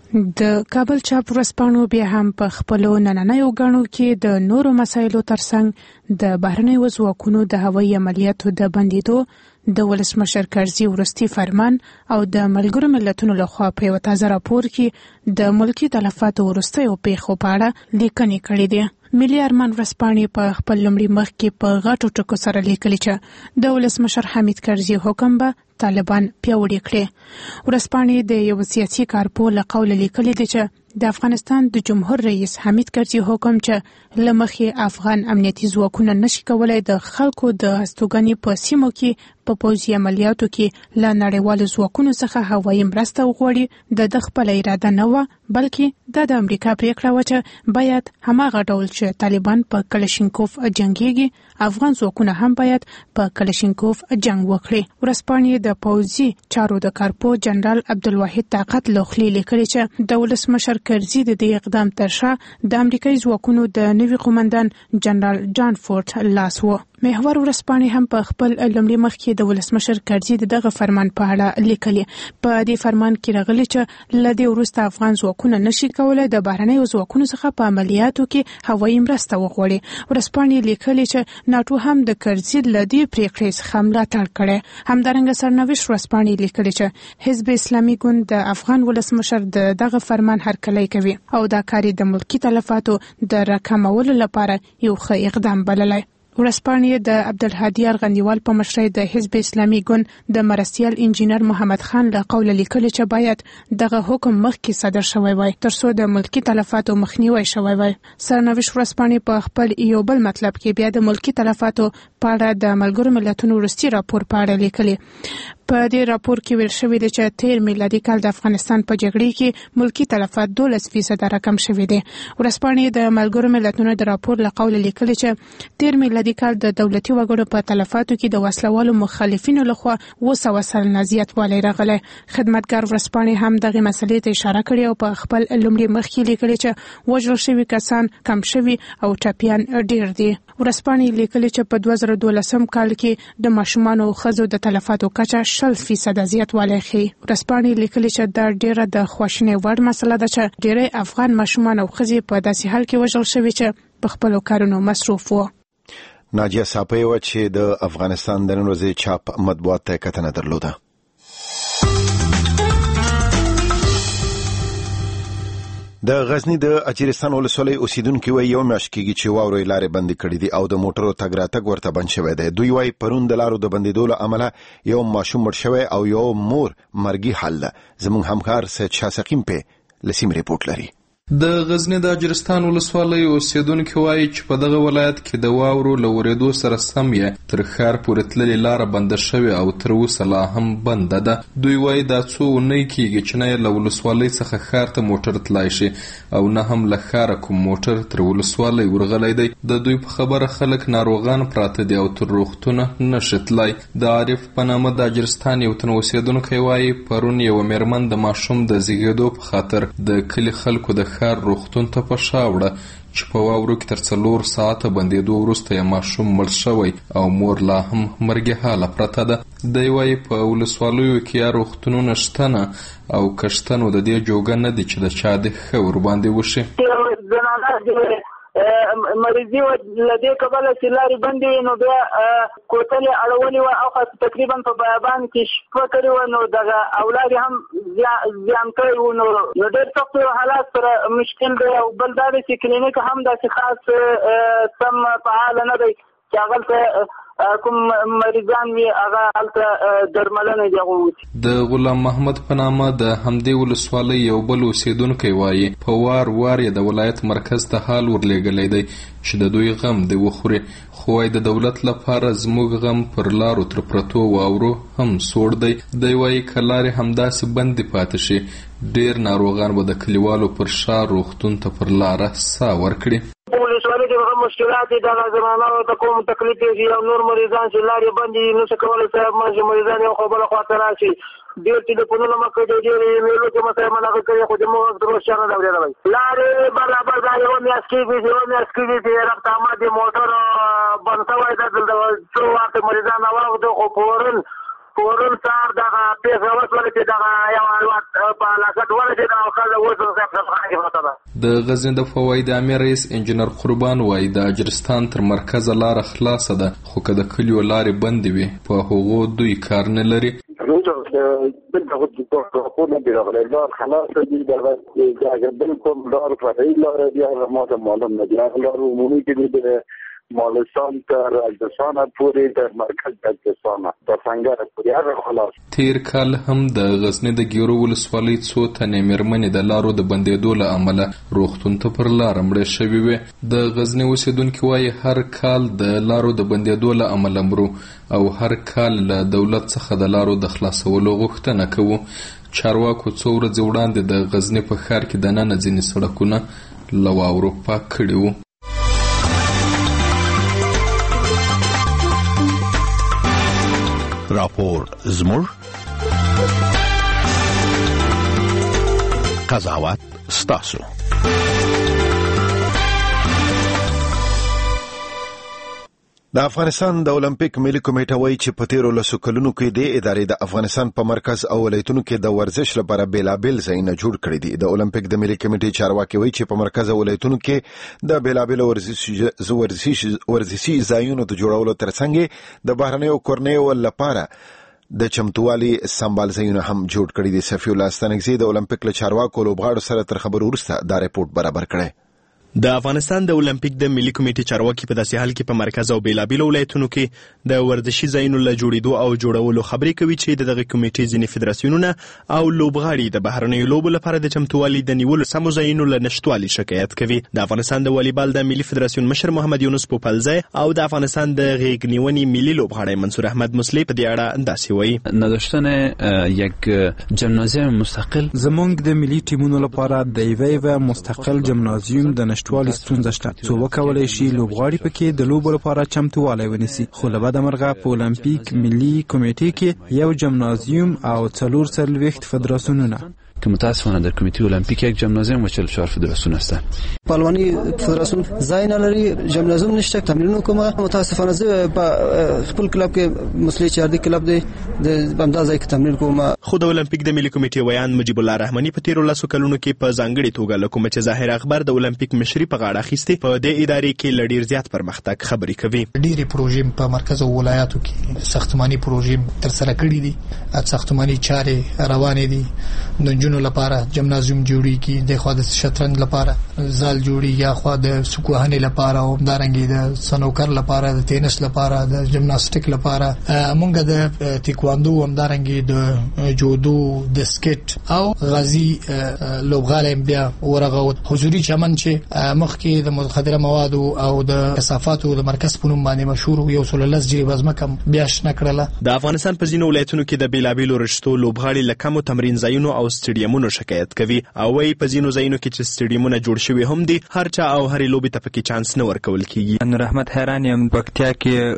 S12: د کابل چاپ ورځپاڼو بیا هم په خپلو نننیو غاڼو کې د نورو مسایلو ترڅنګ د بهرنیو ځواکونو د هوایي عملیاتو د بندیدو د ولسمشر کرزي وروستي فرمان او د ملګرو ملتونو لخوا په یو تازه راپور کې د ملکی تلفاتو وروستیو پیښو په اړه لیکنې کړې دي. ملي ارمان ورځپاڼې په خپل لومړي مخ کې په غټو ټکو سره لیکلي چې د ولسمشر حمید کرزي حکم به طالبان پیاوړي کړي. ورځپاڼې د یو سیاسي کارپوه له قوله لیکلي دي چې د افغانستان د جمهور رئیس حمید کرزي حکم چې لمخې افغان امنیتي ځواکونه نشي کولای د خلکو د هستوګنې په سیمو کې په پوځي عملیاتو کې له نړیوالو ځواکونو څخه هوایي مرسته وغواړي د خپل اراده نه و، بلکې د امریکا پریکړه و چې باید هماغه ډول چې طالبان په کلشینکوف جنگيږي افغان ځواکونه هم باید په کلشینکوف جنگ وکړي. ورځپاڼې د پوځي چارو د کارپوه جنرال عبدالواحد طاقت لوخلی لیکلي چې د ولسمشر کرزي د دې اقدام تر شا د امریکایي ځواکونو د نوي قومندان جنرال جان فورټ لاس و. محور ورځپاڼې هم په خپل لومړي مخ کې د ولسمشر کرزي دغه فرمان په اړه لیکلي. په دې فرمان کې راغلي چې له دې وروسته افغان ځواکونه نشي کولای د بهرنیو ځواکونو څخه په عملیاتو کې هوایي مرسته وغواړي. ورځپاڼې لیکلي چې ناټو هم د کرزي له دې پریکړې څخه ملاتړ کړی. همدارنګه سرنوشت ورځپاڼې لیکلي چې حزب اسلامي ګوند د افغان ولسمشر دغه فرمان هرکلی کوي او دا کار د ملکی تلفاتو د راکمولو لپاره یو ښه اقدام بللی. ورځپاڼې د عبدالهادي ارغندیوال په مشرۍ د حزب اسلامي ګوند د مرستیال انجینر محمد خان له قوله لیکلي چې باید دغه حکم مخکې صادر شوی وای ترڅو د ملکی تلفاتو مخنیوی شوی وای. سرنوشت ورځپاڼې په خپل یو بل مطلب کې بیا د ملکی تلفاتو په اړه د ملګرو ملتونو وروستي راپور په اړه لیکلي. په دې راپور کې ویل شوی دی چې 13 میلادي کال د افغانستان په جګړې کې ملکی تلفات 12% رقم شوی دی. ورځپاڼې د ملګرو ملتونو د راپور له قوله لیکلي چې 13 میلادي کال د دولتي وګړو په تلفاتو کې د وسلوالو مخالفینو لخوا 200 سلنه زیاتوالی راغلی. خدمتګار ورځپاڼې هم دغه مسلې ته اشاره کړې او په خپل لومړي مخ کې لیکلي چې وژل شوي کسان کم شوي او ټپیان ډیر دي. ورځپاڼې لیکلي چې په 2012 کال کې د ماشومانو او ښځو د تلفاتو کچه 0% زیاتوالی ښیي. ورځپاڼې لیکلي چې دا ډیره د خواشینۍ وړ مسله ده چې ډیری افغان ماشومان او ښځې په داسې حال کې وژل شوي چې په خپلو کارونو مصروف وو.
S1: ناجیه ساپی و چې د افغانستان د نن ورځې چاپ مطبوعات ته کتنه درلوده. د غزنی د اجرستان ولسوالۍ اوسیدونکو وایي یو میاشت کېږي چې واورې لارې بندې کړې دي او د موټرو تګ راتګ ورته بند شوی دی. دوی وایي پرون د لارو د بندېدو له امله یو ماشوم مړ شوی او یو مور مرګي حال ده. زموږ همکار سید شاه سقیم په لسیم ریپورت لري.
S13: د غزنی د اجرستان ولسوالۍ اوسیدونکو وایي چې په دغه ولایت کې د واورو له ورېدو سره سم یې تر ښار پورې تللې لاره بنده شوې او تر اوسه لا هم بنده ده. دوی وایي دا څو اونۍ کېږي چې نه له ولسوالۍ څخه ښار ته موټر تلای شي او نه هم له ښاره کوم موټر تر ولسوالۍ ورغلی دی. د دوی په خبره خلک ناروغان پراته دي او تر روغتونه نشي تلای. د عارف په نامه د اجرستان یو تن اوسیدونکی وایي پرون یوه مېرمن د ماشوم د زیږېدو په خاطر د کلي خلکو د ښار روغتون ته په شا وړه چې په واورو کې تر 4 ساعته بندېدو وروسته یې ماشوم مړ شوی او مور لا هم مرګي حاله پرته ده. دی وایي په ولسوالیو کې یا روغتونونه شته نه او که شته نو د دې جوګه نه دي چې د چا د ښه ورباندې وشي.
S3: مریضي لدې کبله چې لارې بندې وي نو بیا کوتلې اړولې وه او تقریبا په بیابان کې شپه کړې وه نو دغه اولاد هم زیان کړی وو نو ډېر سخت حالات سره مشکل دی. او بل دا دی چې کلینیک هم داسې خاص سم فعال نه دی چې هغلته کوم مریضان وي هغه هلته درملنه دي غوښتي.
S13: د غلام محمد په نامه د همدې ولسوالۍ یو بل اوسیدونکی وایي په وار وار یې د ولایت مرکز ته حال ورلېږلی دی چې د دوی غم دی وخوري. خو وایي د دولت لپاره زموږ غم پر لارو تر پرتو واورو هم سوړ دی. دی وایي که لارې همداسې بندې پاتې شي ډېر ناروغان به د کلیوالو پر شا روغتون ته پر لاره ساه ورکړي.
S3: ولسوالۍ کې هغه مشکلات دي دغه زمانو ته کوم تکلیف دی او نور مریضان چې لارې بندې نشي کولی چې مریضان یو خو بله خواته راشي. ډېر ټلیفونونه مه کوي ډېرې میلو کې مثلا منعه کوي خو زموږ تر اوسه چا نه ده اورېدلی. لارې برابر دا یوه میاشت کېږي چې رفت آمد موټر بند شوی ده. دلته څو وخت مریضان راواغده خو فورن پورن سار دغه پیسه وسوله چې دغه یو الوت په لاکټ ورته دا خلک وځو څنګه کې پته ده.
S13: د غزنی د فواید امیر رئیس انجنیر قربان وایي د اجرستان تر مرکز لار خلاصه ده، خو که د کلیو لارې بندې وي په هغو دوی کار نه لري.
S14: بالضبط تقول بالغلال لار خلاص دي دغه بالکل لار فرعي لار دي هغه ماته معلوم نه دي. هغه لار عمومي کې دي مالستان تر اجرستان پورې تر مرکز اجرستان تر څنګه پورې هغه خلاص.
S13: تیر کال هم د غزنی د ګیرو ولسوالۍ څو تنې مېرمنې د لارو د بندېدو له امله روغتون ته پر لاره مړې شوې وې. د غزنی اوسېدونکي وایي هر کال د لارو د بندېدو له امله مرو او هر کال له دولت څخه د لارو د خلاصولو غوښتنه کوو. چارواکو څو ورځې وړاندې د غزنی په ښار کې دننه ځینې سړکونه له واورو پاک کړي وو.
S6: راپور زموږ قضاوت ستاسو.
S1: د افغانستان د اولمپیک ملي کمیټه وایي چې په تیرو لسو کلونو کې د ادارې د افغانستان په مرکز او ولایتونو کې د ورزش لپاره بیلابیل ځایونه جوړ کړي دي. د اولمپیک د ملي کمیټې چارواکي وایي چې په مرکز او ولایتونو کې د بیلابیل ورزشي ځایونو د جوړولو ترڅنګ د بهرنیو کورنیو لپاره د چمتووالي سمبال ځایونه هم جوړ کړي دي. صفي الله ستانکزي د اولمپیک له چارواکو لوبغاړو سره تر خبرو وروسته دا ریپورت برابر کړی.
S2: د افغانستان د اولمپیک د ملي کمیټې چارواکي په داسې حال کې په مرکز او بیلابیل ولایتونو کې د ورزشي ځایونو له جوړېدو او جوړولو خبرې کوي چې دغه کمیټې ځینې فدراسیونونه او لوبغاړي د بهرنیو لوبو لپاره د چمتووالي د نیولو سمو ځایونو له نشتوالي شکایت کوي. د افغانستان د والیبال د ملي فدراسیون مشر محمد یونس پوپلزی او د افغانستان د غیږ نیونې ملي لوبغاړی منصور احمد مسلی په دې اړه داسې وایي:
S15: نداشتن یک جمنازیوم مستقل
S16: زمونږ د ملي ټیمونو لپاره د یوه مستقل جمنازیوم د نشتوالي ستونزه شته. څو وکولای شي لوبغاړي پکې د لوبو لپاره چمتووالی ونیسي، خو له بده مرغه په اولمپیک ملي کمیټې کې یو جمنازیوم او 440 فدراسیونونه
S15: که متاسفانه در کمیته المپیک یک جمنازیوم و 44 فدراسیون هستند.
S17: پهلوانی فدراسیون ځای نه لري، جمنازیوم نشته، تمرینونه کومه. متاسفانه زه په خپل کلب کې مسلې چاردي کلب دی د اندازې کې تمرین کوم.
S2: خو د اولمپیک د ملي کمیټې ویان مجيب الله رحماني په تیرو لسو کلونو کې په ځانګړي توګه له کومه چې ظاهر اخبار د اولمپیک مشري په غاړه اخیستي په دې ادارې کې لډیر زیات پرمختګ خبري کوي.
S18: ډېری پروژې په مرکز او ولایاتو کې ساختماني پروژې تر سره کړې دي، ساختماني چارې روانې دي. د جنونو لپاره جمنازیوم جوړیږي، د خو د شطرنج لپاره زال جوړي، یا خو د سکوهنې لپاره او دارنګي د سنوکر لپاره، د تینس لپاره، د جمناستیک لپاره، مونږ د تایکواندو هم دارنګي د جودو، د سکیټ او غازی لوبغاړي بیا ورغه حضوري چمن چې مخکې د مخدره مواد او د کثافاتو د مرکز په نوم باندې مشهور یو سوللس جری بزمکم بیا شنه کړله.
S2: د افغانستان په ځینو ولایتونو کې د بیلابیلو رشتو لوبغاړي لکمو تمرین ځایونو او سټیډیومونو شکایت کوي او وايي په ځینو ځایونو کې چې سټیډیومونه جوړ شوي هم دي، هر چا او هرې لوبې ته پکې چانس نه ورکول کیږي.
S19: نور احمد حیران یم، پکتیا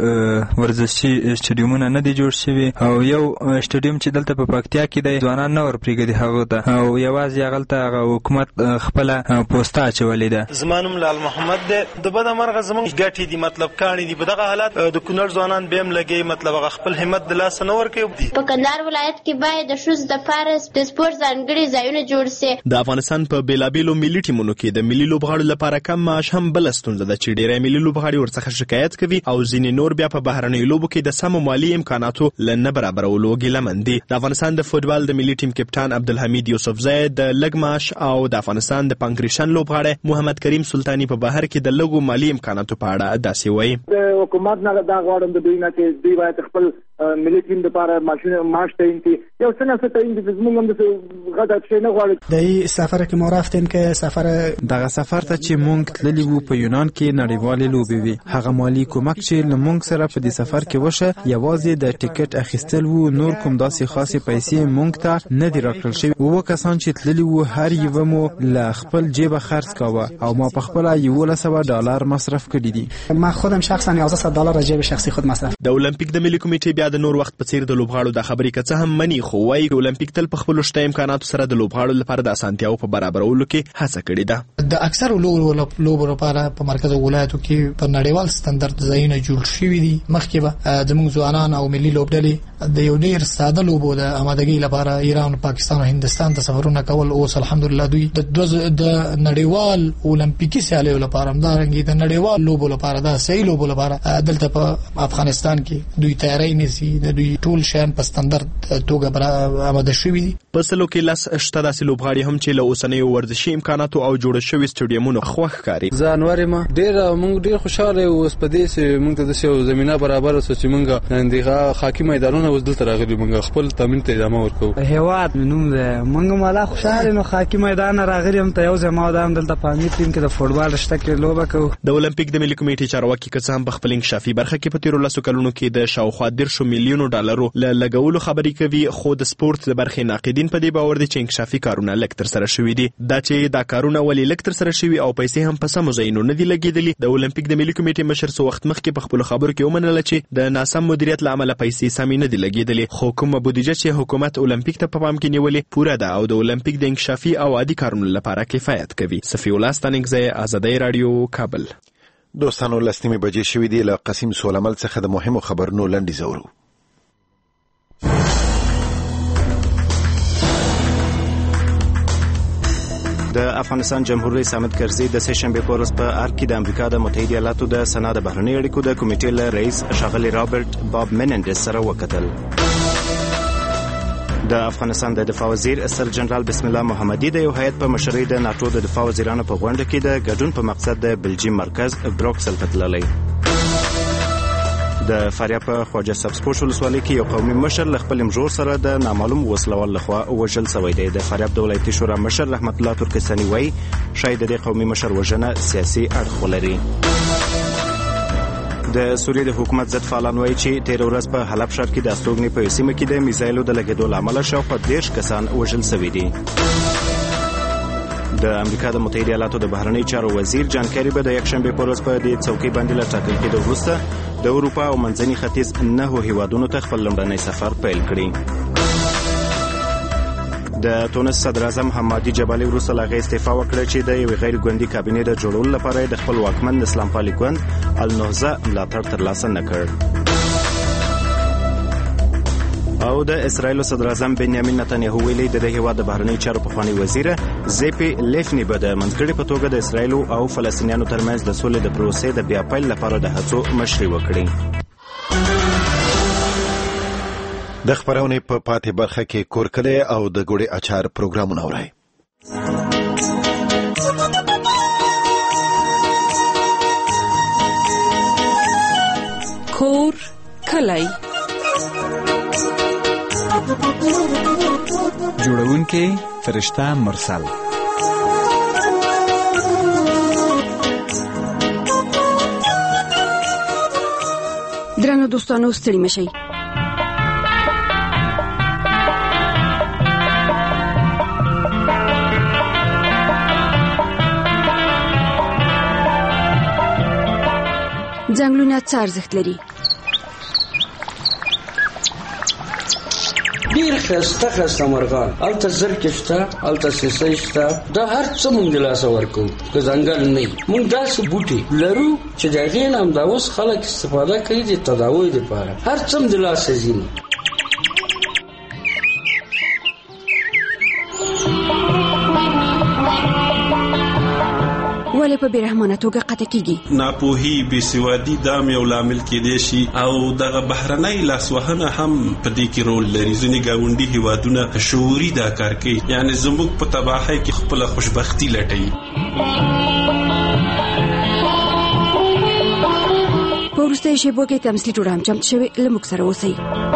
S19: کې ورزشي سټیډیومونه نه دي جوړ شوي او یو سټیډیوم چې دلته په پکتیا کې دی ځوانان نه ورپریږدي هغه ته، او یوازې هغه حکومت خپل پوسټه اچولې ده.
S20: زمانم لال محمد د بده مرغه زمونږ ګټې دي، مطلب کاڼي دي. په دغه حالت د کونړ ځوانان به هم لګي، مطلب هغه خپل همت د لاس نه ورکوي.
S21: په کندهار ولایت کې باید د شوز د فارس د سپورت ځانګړي ځایونه جوړ شي.
S2: د افغانستان په بیلابیلو ملي ټیمونو کې د ملي لوبغاړو لپاره کم معاش هم بل ستونزه ده چې ډېری ملي لوبغاړي ورڅخه شکایت کوي او ځینې نور بیا په بهرنیو لوبو کې د سمو مالي امکاناتو له نه برابرولو ګیلمن دي. د افغانستان د فوټبال د ملي ټیم کپټان عبدالحمید یوسفزی د لږ معاش او د افغانستان د پنکریشن لوبغاړي محمد کریم سلطانی په بهر کې د لږو مالي امکاناتو په اړه داسې وایي:
S22: د حکومت نه دا غواړم د دوی نه چې دوی باید خپل ملي ټیم لپاره معاش تعیین کړي. یو څنګه تعیین دي زموږ هم د غدا شي نه غواړي.
S17: د سفر کې ما رفتم که سفر
S16: دغه سفر ته چې مونږ تللی وو په یونان کې نړیوالې لوبې وي، هغه مالی کومک چې لمونږ سره په دې سفر کې وشه یوازې د ټیکټ اخیستل وو، نور کوم داسې خاصه پیسې مونږ ته نه دی راکړل شوی. وو کسان چې تللی وو هر یو مو له خپل جیب خرڅ کاوه او ما په خپل $1100 مصرف کړی دي.
S17: ما خودم شخصا $1100 جیب شخصي خود مصرف.
S2: د اولمپیک د ملي کمیټې بیا د نور وخت په څیر د لوبغاړو د خبرې کڅه هم مني، خو وايي اولمپیک تل په خپل شته امکاناتو سره د لوبغاړو لپاره د اسانتیاو په برابرولو کې هڅه کړې ده.
S18: د اکثر لوبو لپاره په مرکز او ولایتو کې په نړیوال ستاندرد ځایونه جوړ شوي دي. مخکې به زموږ ځوانان او ملي لوبډلې د یو ډیر ساده لوبو د آمادګۍ لپاره ایران، پاکستان او هندستان ته سفرونه کول. اوس الحمدلله دوی د نړیوال اولمپیکي سیالیو لپاره دا رنګي د نړیوال لوبو لپاره دا صحیح لوبو لپاره دلته په افغانستان کې دوی تیاری نیسي. د دوی ټول شیان په ستاندرد توګه آماده شوي دي.
S4: په سلو کې لاس شته داسې لوبغاړي هم چې له اوسنیو ورزشي امکاناتو او جوړ شوي سټیډیومونو خوښ ښکاري.
S15: ځانوارې ما موږ ډیر خوشاله یو اوس په دې چې موږ ته د زمينه برابر اوسه چې موږ دغه خاکي میدانونه اوس دلته راغلي، موږ خپل تمرین ته ادامه ورکوو.
S5: هیواد نوم ده موږ مالا خوشاله نو خاکي میدان راغلي هم ته یو ځما دام دلته پامیر ټیم کې د فوټبال رشته کې لوبه کوو.
S4: د اولمپیک د ملي کمیټې چارواکي کسان په خپل انکشافي برخه کې په تیرو لسو کلونو کې د شاوخوا 10 میلیونو ډالرو له لګولو خبرې کوي، خو د سپورت د برخې ناقدین په دې باور دي چې انکشافي کارونه لږ تر سره شوي دي. دا چې دا کارونه ولې لږ تر سره شوي او پیسې هم په سمو ځایونو نه دي لګېدلي، د اولمپیک د ملي کمیټې مشر څو وخت مخکې په خپل خبرو کې ومنله چې د ناسم مدیریت له امله پیسې سمې نه دي لګېدلې، خو کومه بودیجه چې حکومت اولمپیک ته په پام کې نیولې پوره ده او د اولمپیک د انکشافي او عادي کارونو لپاره کفایت کوي. صفی الله ستانکزی، آزادۍ رادیو، کابل.
S1: دوستانو لسنیمه بجې شوې دي. له قسیم سولمل څخه د مهمو خبرونو لنډیز اورو.
S2: د افغانستان جمهور رئیس حامد کرزي د سه شنبه په ورځ په ارګ کې د امریکا د متحده ایالاتو د سنا د بهرنی اړیکو د کمیټې له رئیس ښاغلي رابرټ باب منندز سره وکتل. د افغانستان د دفاع وزیر سر جنرال بسم الله محمدي د یو هیئت په مشرۍ د ناتو د دفاع وزیرانو په غونډه کې د ګډون په مقصد د بلجیم مرکز بروکسل ته تللی. د فاریاب په خواجه سبزپوش ولسوالۍ کې یو قومي مشر له خپل مژور سره د نامعلوم وسلوال لخوا وژل شوی دی. د فاریاب د ولایتي شورا مشر رحمت الله ترکستاني وایي شاید د قومي مشر وژنه سیاسي اړخ ولري. د سوریې د حکومت ضد فعالان وایي چې تیر ورځ په حلب ښار کې د استوګنې په سیمه کې د میزایلو د لګېدو له امله شاوخوا 10 کسان وژل شوي دي. د امریکا د متحده ایالاتو د بهرنی چارو وزیر جان کیری به د یکشنبه په ورځ په دې څوکۍ باندې له ټاکل کېدو وروسته د اروپا او منځني ختیځ 9 هیوادونو ته خپل لومړنی سفر پیل کړی. د تونس صدر اعظم حمادي جبالي وروسته له هغې استعفا وکړه چې د یوې غیر ګوندي کابینې د جوړولو لپاره د خپل واکمن اسلام پالي ګوند النهضه ملاتړ ترلاسه نه کړ. او د اسرایل صدر اعظم بنیامین نتنیاهو ویلي د هیواد د بهرنی چارو پخوانی وزیر زیپی لیفنی به د منځګړي په توګه د اسرایل او فلسطینیانو ترمنځ د سولې د پروسې د بیا پیل لپاره د هڅو مشري وکړي.
S1: د خبرونې په پاتې برخه کې کورکلی او د ګوړې اچار پروګرامونه اورئ.
S23: کور کلی جوړونکي فرشته مرسل.
S24: درنو دوستانو ستړي مشئ. ځنګلونه څه ارزښت لري؟
S25: ډیر خسته مرغان الته زرکې شته، الته سیسۍ شته، دا هر څه مونږ د لاسه ورکوو. که ځنګل نه وي مونږ داسې بوټي لرو چې د هغې نه همدا اوس خلک استفاده کوي د تداوی دپاره. هر څه هم د لاسه ځي.
S24: ولې په بیرحمانه توګه قطع کیږي؟
S26: ناپوهي، بېسوادي دا یو لامل کېدای شي او دغه بهرنۍ لاسوهنه هم په دې کې رول لري. ځینې ګاونډي هیوادونه شعوري دا کار کوي، یعنې زموږ په تباهۍ کې خپله خوشبختي لټوي.
S24: په وروستیو شیبو کې تمثیلي ټوډه هم چمتو شوې. له موږ سره اوسئ.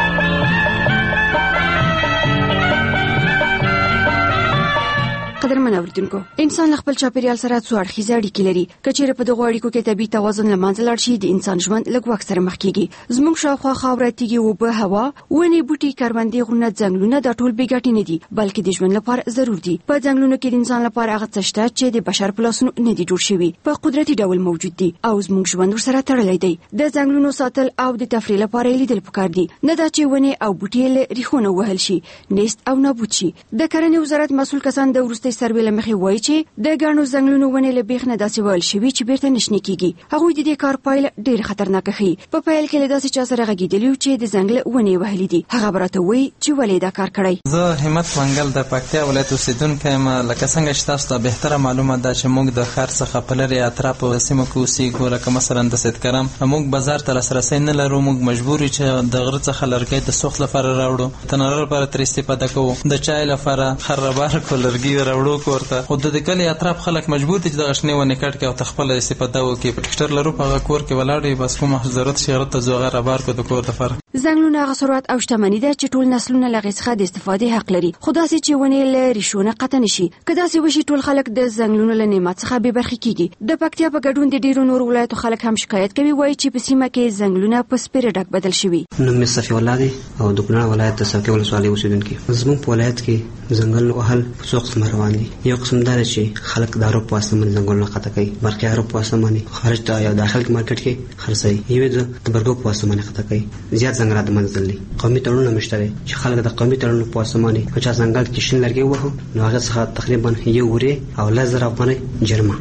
S24: قدرمن اوریدونکو، انسان له خپل چاپیریال سره څو اړخیزه اړیکې لري. که چیرې په دغو اړیکو کې طبیعي توازن له منځه لاړ شي، د انسان ژوند لږ وخت سره مخ کیږي. زموږ شاوخوا خاوره، تیږې، اوبه، هوا، ونې، بوټي، کروندې، غرونه، ځنګلونه دا ټول بې ګټې نه دي، بلکې د ژوند لپاره ضرور دي. په ځنګلونو کې د انسان لپاره هغه څه شته چې د بشر په لاسونو نه دي جوړ شوي، په قدرتي ډول موجود دي او زموږ ژوند ورسره تړلی دی. د ځنګلونو ساتل او د تفریح لپاره یې لیدل پکار دي، نه دا چې ونې او بوټي له ریښو نه وهل شي، نیست او نابود شي. د کرنې وزارت مسؤل کسان د وروستي سروې له مخې وایي چې د ګڼو ځنګلونو ونې له بیخ نه داسې ویل شوي چې بیرته نشنې کیږي. هغوی د دې کار پایله ډېر خطرناکه ښیي. په پیل کې له داسې چا سره غږېدلي وو چې د ځنګل ونې وهلي دي. هغه به راته وایي چې ولې دا کار کړی.
S7: زه همت منګل د پکتیا ولایت اوسېدونکی یم. لکه څنګه چې تاسو ته بهتره معلومه ده چې موږ د ښار څخه په لرې اطرافو سیمو کې اوسېږو. لکه مثلا د سیدکرم موږ بازار ته لاسرسی نه لرو. موږ مجبور یو چې د غره څخه لرګی د سوخت لپاره راوړو، تناره لپاره ترې استفاده کوو، د چای لپاره خرابار کو لرګي راوړو کور ته. خو د کلي اطراف خلک مجبور دي چې د شنې ونې کټ کې او خپل استفاده وکړي. ټکټر لرو په کور کې ولاړ بس کوم ضرورت شي غره ته زوغه رابار کو د کور لپاره.
S24: ځنګلونه هغه ثروت او شتمني ده چې ټول نسلونه له هغې څخه د استفادې حق لري. خو داسې چې ونې له ریښو نه قطع نه شي. که داسې وشي ټول خلک د ځنګلونو له نعمت څخه بې برخې کیږي. د پکتیا په ګډون د ډېرو نورو ولایتو خلک هم شکایت کوي. وایي چې په سیمه کې ځنګلونه په سپیره ډک بدل شوي.
S8: نوم مې صفي الله دی او د کونړ ولایت د څوکۍ ولسوالۍ اوسېدونکی. زموږ په ولایت کې ځنګل وهل په څو قسمه روان دي. یو قسم دا دی چې خلک د اروپ په واسطه باندې ځنګلونه قطع کوي، برقي اروپ په واسطه باندې خارج ته یا داخل کې مارکیټ کې خرڅوي. یو د تبرګو په واسطه باندې قطع کوي. زیات ځنګلات د منځ دي. قومي تړونونه مشته دي چې خلک د قومي تړونونو په واسطه باندې که چا ځنګل کې شین لرګي ووهو نو هغه څخه تقریبا 1 ورې او 1000 افغانۍ جرمه.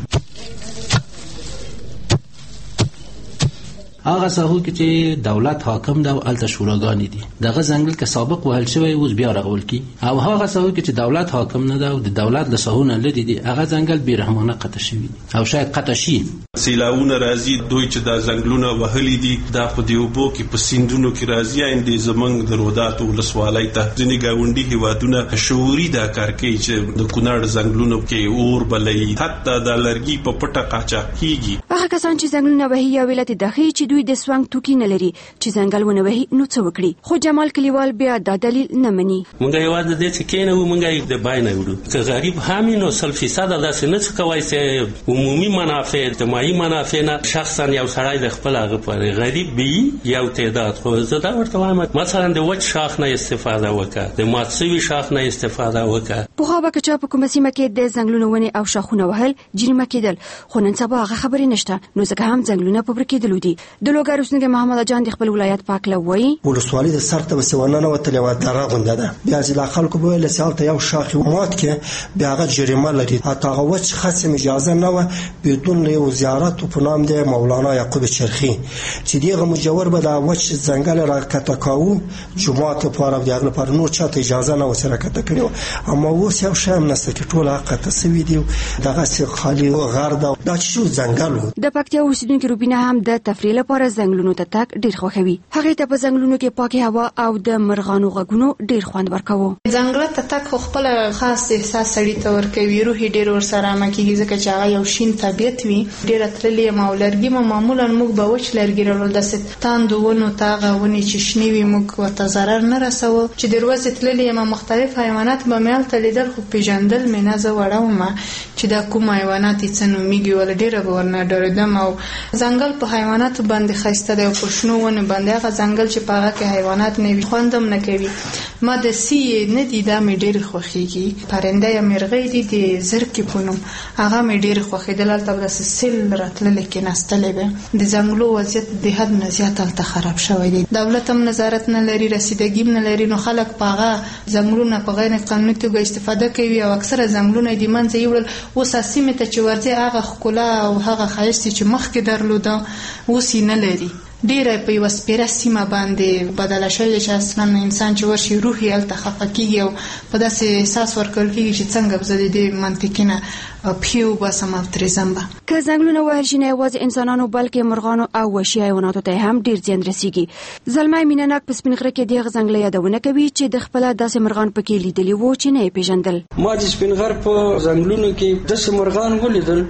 S9: هغه ساحو کې چې دولت حاکم ده او الته شوراګانې دي، دغه ځنګل که سابق وهل شوی اوس بیا رغول کی. او هغه ساحو کې چې دولت حاکم نه ده او د دولت له ساحونه لري دي، هغه ځنګل بې رحمانه قطع شوی او شاید قطع شي.
S26: سیلاونه راځي، دوی چې دا ځنګلونه وهلي دي دا په دیوبو کې په سیندونو کې راځي. اندې زمنګ د رودات ولسوالۍ ته ځینې ګاونډي هیوادونه شعوري دا کار کوي چې د کونړ ځنګلونو کې اور بلوي، حتی د لرګي په پټه قاچاق کیږي.
S24: هغه کسان چې ځنګلونه وهي یا ولایت داخلي چې دوی د سوانګ توکي نه لري چې ځنګل ونه وهي نو څه وکړي. خو جمال کلیوال بیا دا دلیل نه مني.
S25: مونږ یوازې دې چې کېنو مونږ د بای نه وړو که غریب هم نو 100% داسې نه څه کوي چې عمومي منافع اجتماعي منافع نه شخصا یو سړی د خپل هغه پر غریب بي یو تعداد. خو زه دا ورته وایم مثلا د وچ شاخ نه استفاده وکړه، د ماتسوي شاخ نه استفاده وکړه.
S24: په خو به چې په کومه سیمه کې د ځنګلونو ونې او شاخونه وهل جریمه کېدل. خو نن سبا هغه خبرې نشته. نو ځکه هم ځنګلونه په برکېدلو دي. د لوګر اوسنګ محمد جان د خپل ولایت پاکله وایي
S10: ولسوالۍ د سر ته وسونه وتلې و دره غونډه ده. بیا چې د خلکو په ویل سالته یو شاخ مات کې بیا هغه جریمه لري. حتی هغه وچ خاصه اجازه نه و بدون یو زیارت په نام د مولانا یعقوب چرخی چې دیغه مجور به د وچ ځنګل را کتکاو جمعات لپاره د هغه لپاره نو چاته اجازه نه و سره کته کړو. اما اوس یو شام نسته کې ټول حق تسوي دی دغه سي خالي غرد دا شو ځنګل.
S24: د پکتیا اوسیدونکو روبینه هم د تفریح لپاره ځنګلونو ته تک ډیر خوښوي. هغه ته په ځنګلونو کې پاکي هوا او د مرغانو غږونو ډیر خوند ورکوي.
S11: ځنګل ته تک خپل خاص احساس سړی ته ورکوي. روح ډیر ور سره مکیږي ځکه چې هغه یو شین طبيعت وي. ډیر ترلې مولرګي معمولا موږ به وچ لرګي راول د ستاندونو تاغه ونی چې شنی وي موږ ورته ضرر نه رسو. چې دروازه تللې ما مختلف حیوانات به مېل تلیدل خو پیژندل مې نه زوړم چې دا کوم حیوانات څه نوميږي ول ډیر به ورنه ډردم. او ځنګل په حیوانات باندې خسته دی او په شنو ونه باندې هغه ځنګل چې پاغه کې حیوانات نه وي خوندم نه کوي. ما د سی نه دي دا مې ډیر خوخيږي. پرنده یا مرغۍ دي د زرکې پونم هغه مې ډیر خوخیدل. البته د سیل راتلل کې نستلې به د ځنګلو وضعیت د حد نه زیات الته خراب شوی دی. دولت هم نظارت نه لري، رسیدګي نه لري. نو خلک پاغه ځنګلونه په غیر قانوني توګه استفاده کوي او اکثره ځنګلونه د منځ یوړل. اوس سیمه ته چې ورځي هغه خکولا او هغه خایست چې مخکې درلوده اوس نه لري. ډیره په یو سپیره سیمه باندې بدل شوی چې اصلا انسان چې ورشي روحي الته خفقيږي او په داسې احساس ورکول کېږي چې څنګه بزدي د منطقینه پیو باسم افتریزم.
S24: که ځنګلونه وهل شي نه یوازې انسانانو بلکې مرغانو او وحشي حیواناتو ته هم ډیر زیان رسیږي. زلمی مینناک په سپین غره کې دغه ځنګل یادونه کوي چې د خپل داسې مرغان پکې لیدلی وو چې نه پیژندل.
S25: ما د سپین غر په ځنګلونو کې داسې مرغان ولیدل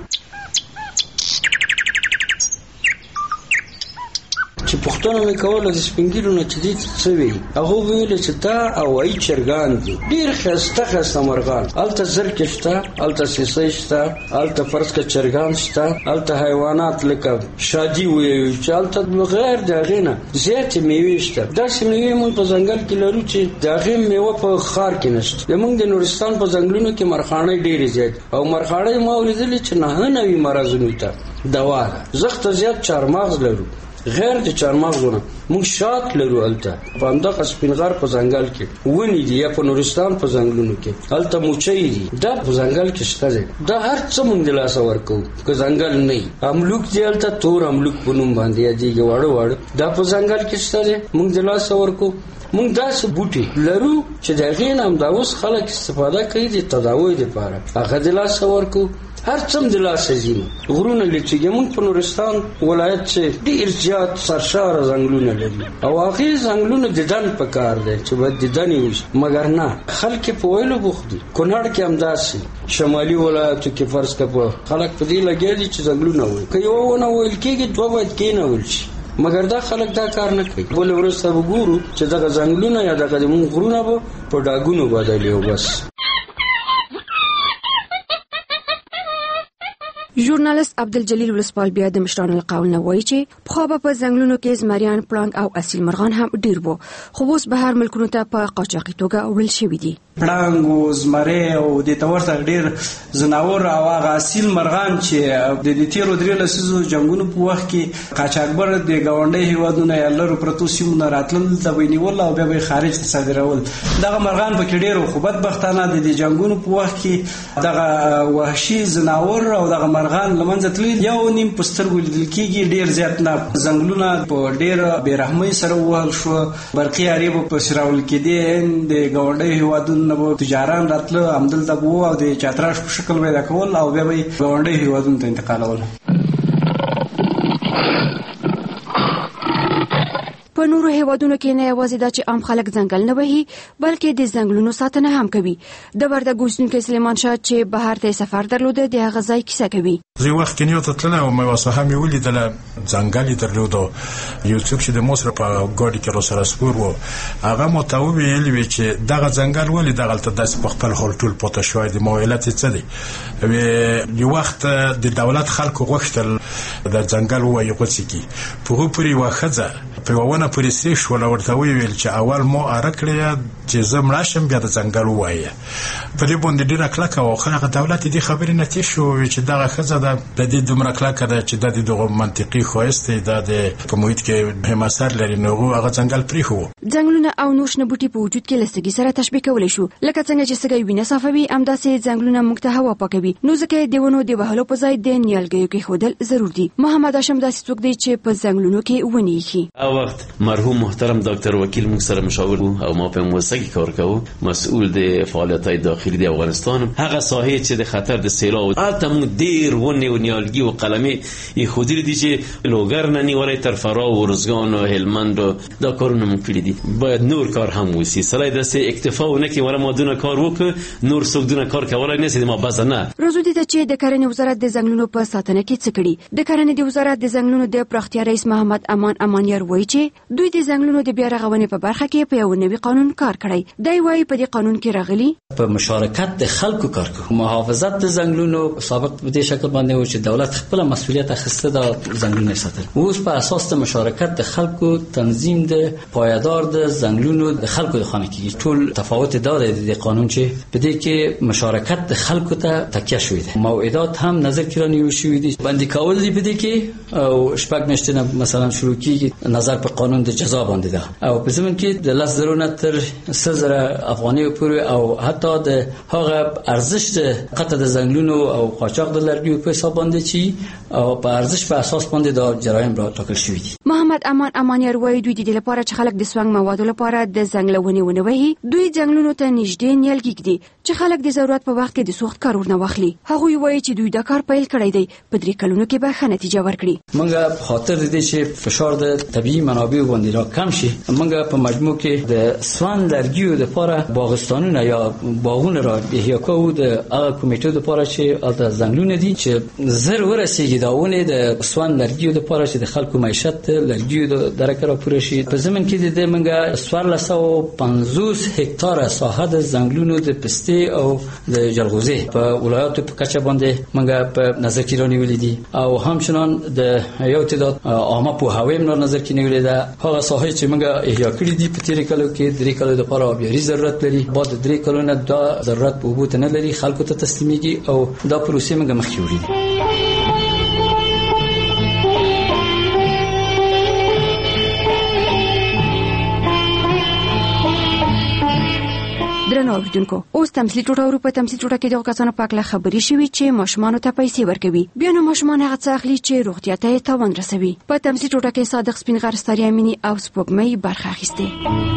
S25: چې پښتون مې کوله د سپینګیرونو چې دې څه وی هغه ویل چې دا هوایي چرګان دي ډیر خسته مرغان. الته زرکې شته، الته سیسۍ شته، الته فرض کا چرګان شته، الته حیوانات لکه شادي وي چې الته غیر دغه نه زیات میوه شته. دا سیمه مو په ځنګل کې لرو چې دغه میوه په خار کې نشته. زمونږ د نورستان په ځنګلونو کې مرخانه ډیر زیات او مرخانه ما ولیدل چې نه نوي مرزونه ته دوا ده. زخت زیات چارمغز لرو غیر د چارمغزونه موږ شات لرو الته په همدغه سپینغر په ځنګل کې ونی دي یا په نورستان په ځنګلونو کې الته موچي دي دا په ځنګل کې شته دا هر څه موږ د لاس ورکو که ځنګل نه املوک دی الته تور املوک په نوم باندې دی وړو دا په ځنګل کې شته موږ د لاس ورکو موږ داسې بوټي لرو چې د هغې نه همدا اوس خلک استفاده کوي د تداوی دپاره هغه د لاسه ورکو هر څه د لاسه ځي غرونه لچېږي موږ په نورستان ولایت چې ډېر زیات سرشاره ځنګلونه لري او هغې ځنګلونه دیدن پکار دی چې باید دیدن یې وشي مګر نه خلک یې په ویلو بوخت دي کونړ کې همداسې شمالي ولایتو کې فرض کړه خلک په دې لګیا دي چې ځنګلونه وویل که یوه ونه ویل کېږي دوه باید کېنول شي مګر دا خلک دا کار نه کوي بلې وروسته به ګورو چې دغه ځنګلونه یا دغه زموږ غرونه به په ډاګونو بدلي او بس.
S24: ژورنالیست عبدالجلیل ولسپال بیا د مشرانو له قول نه وایي چې پخوا به په ځنګلونو کې زمریان پړانګ او اصیل مرغان هم ډیر وو خو اوس بهر ملکونو ته په قاچاقي توګه وړل شوي دي.
S3: پړانګ او زمری او د تورته ډیر زناور او هغه اصیل مرغان چې د تیرو درې لسیزو جنگونو په وخت کې قاچاقبر د گاونډي هیوادونو یا لرو پرتو سیمونو راتلل د وینول او بیا به خارج ته صادرول دغه مرغان په کې ډیر خو بدبختانه د جنگونو په وخت کې دغه وحشي زناور او دغه مرغان لمنځه تللي یو نیم پسترګو لیدل کېږي ډیر زیات نه ځنګلونه په ډیر بېرحمۍ سره ووهل شو برقي اړې به په شراول کېدې د ګاونډي هیوادونو نو تجاران راتله همدلته وو او د چتراش په شکل پیدا کول او بیا به ګاونډي هیوادونو ته انتقالول.
S24: په نورو هیوادونو کې نه یوازې دا چې عام خلک ځنګل نه وهي بلکې د ځنګلونو ساتنه هم کوي. د وردګ اوسېدونکی سلیمان شاه چې بهر ته سفر درلوده د هغه ځای کیسه کوي.
S6: زه وخت کې نیو ته تللی او مې وسه مې ولیدله ځنګل یې درلوده یو څوک چې د مو سره په ګاډي کې راسره سپور و هغه مو ته وویل چې دغه ځنګل ولې دغلته داسې په خپل حال ټول پاته شوی دی مو علت یې څه دی. یو وخت د دولت خلکو غوښتل د ځنګل ووایي غوڅې کړي په هغو پورې یوه ښځه په یوه ونه پورې سرې شوله ورته ویل چې اول مو اره کړې چې زه مړه شم بیا د ځنګل ووایه په دې باندې ډېره کلکه وه خو هغه دولت دې خبرې نه تېر شو چې دغه ښځه ده د دې دومره کلکه ده چې دا د دغه منطقي ښایست دی دا د په محیط کې هم اثر لري نو هغه ځنګل پرېښود.
S24: ځنګلونه او نور شنه بوټي په وجود کې له سږي سره تشبیه کولی شو لکه څنګه چې سږی وینه صافوي همداسې ځنګلونه موږ ته هوا پاکوي نو ځکه د ونو د وهلو په ځای د نیالګیو کېښودل ضرور دي. محمد هاشم داسې څوک دی چې په ځنګلونو کې ونې ایښي.
S12: هغه وخت مرحوم محترم ډاکټر وکیل موږ سره مشاور او ما په موسسه کې کار کوو مسؤل د فعالیت‌های داخلي د افغانستان هغه ساحه چې د خطر د سیلاب البته موږ ډیر ونې او نیالګي او قلمي خودی دي چې لوګر نه نیولې تر فرا او ورزګان او هلمند دا کارونه موږ کړی دي باید نور کار هم وسی سلای دسه اکتفا ونه کې ولا مادونه کار وک نور څوک دونه کار کولای نه سي ما بزنه.
S24: روزو دي چې د کرنې وزارت د ځنګلونو په ساتنه کې څه کړي. د کرنې د وزارت د ځنګلونو د پراختیا رئیس محمد امان امانیار وایي چې دوی د ځنګلونو د بیا رغونې په برخه کې په یو نوي قانون کار کړی دی. وایي په دې قانون کې راغلي
S13: په مشارکت د خلکو کار کوي محافظت د ځنګلونو سابق په دې شکل باندې و چې دولت خپل مسؤلیت اخیسته د ځنګلونو ساتل اوس په اساس د مشارکت د خلکو تنظیم د پایدار د ځنګلونو د خلکو د خانه کې ټول تفاوت داره د قانون چې په دې کې مشارکت د خلکو ته تکیه شوی دی موعدات هم نظر کې رانیول شوی دي باندې کول دي په دې کې او شپږ میاشتې مثلا شروع کیږي نظر په قانون د جزا باندې ده او په زمون کې د 10,000 تر 3000 افغانۍ پورې او حتی د هغه ارزش قطع د ځنګلونو او قاچاق د لرګیو په حساب باندې چې او په ارزش په اساس باندې د جرایم را ټاکل شوی دي.
S24: محمد امان امانیار وایي دوی د لپاره چې خلک د سوانګ موادو لپاره د ځنګلونې ونوي دوی ځنګلونو ته نږدې نیالګي ږدي چې خلک د ضرورت په وخت کې د سوخت کار ورنه واخلي. هغه وایي چې دوی دا کار پیل کړی دی په 3 کلونو کې به ښه نتیجه ورکړي.
S13: موږ په خاطر دې چې فشار د طبيعي منابع باندې را کم شي موږ په مجموع کې د سوان لرګیو لپاره باغستانونه یا باغونه را احیا کوو د هغه کمیټو لپاره چې د ځنګلونو دي چې زر ورسیږي داونه د سوان لرګیو لپاره چې د خلکو معیشت لرګیو د درکه را پوره شي. په زمن کې د منګه 1450 هکتار ساحه د ځنګلونو د پسته او د جلغوزه په ولایتو په کچه باندې منګه په نظر کې رانیولې دي او همچنان د یو تعداد عامه په هوایم نظر کې نیولې ده هغه ساحه چې منګه احیا کړې دي په 3 کلو کې 3 کلو لپاره آبیاري ضرورت لري بعد 3 کلو نه دا ضرورت په وبوت نه لري خلکو ته تسلیميږي او دا پروسه موږ مخکې وړي.
S24: درنو اوریدونکو اوس تمثیلي ټوټه په تمثیلي ټوټه کې دغه کسانو په اړه خبرې شوې چې ماشومانو ته پیسې ورکوي بیا نو ماشومان هغه څه اخلي چې روغتیا ته تاوان رسوي په تمثیلي ټوټه کې صادق سپینغر ستاري امینی او سپوږمۍ برخه اخیسته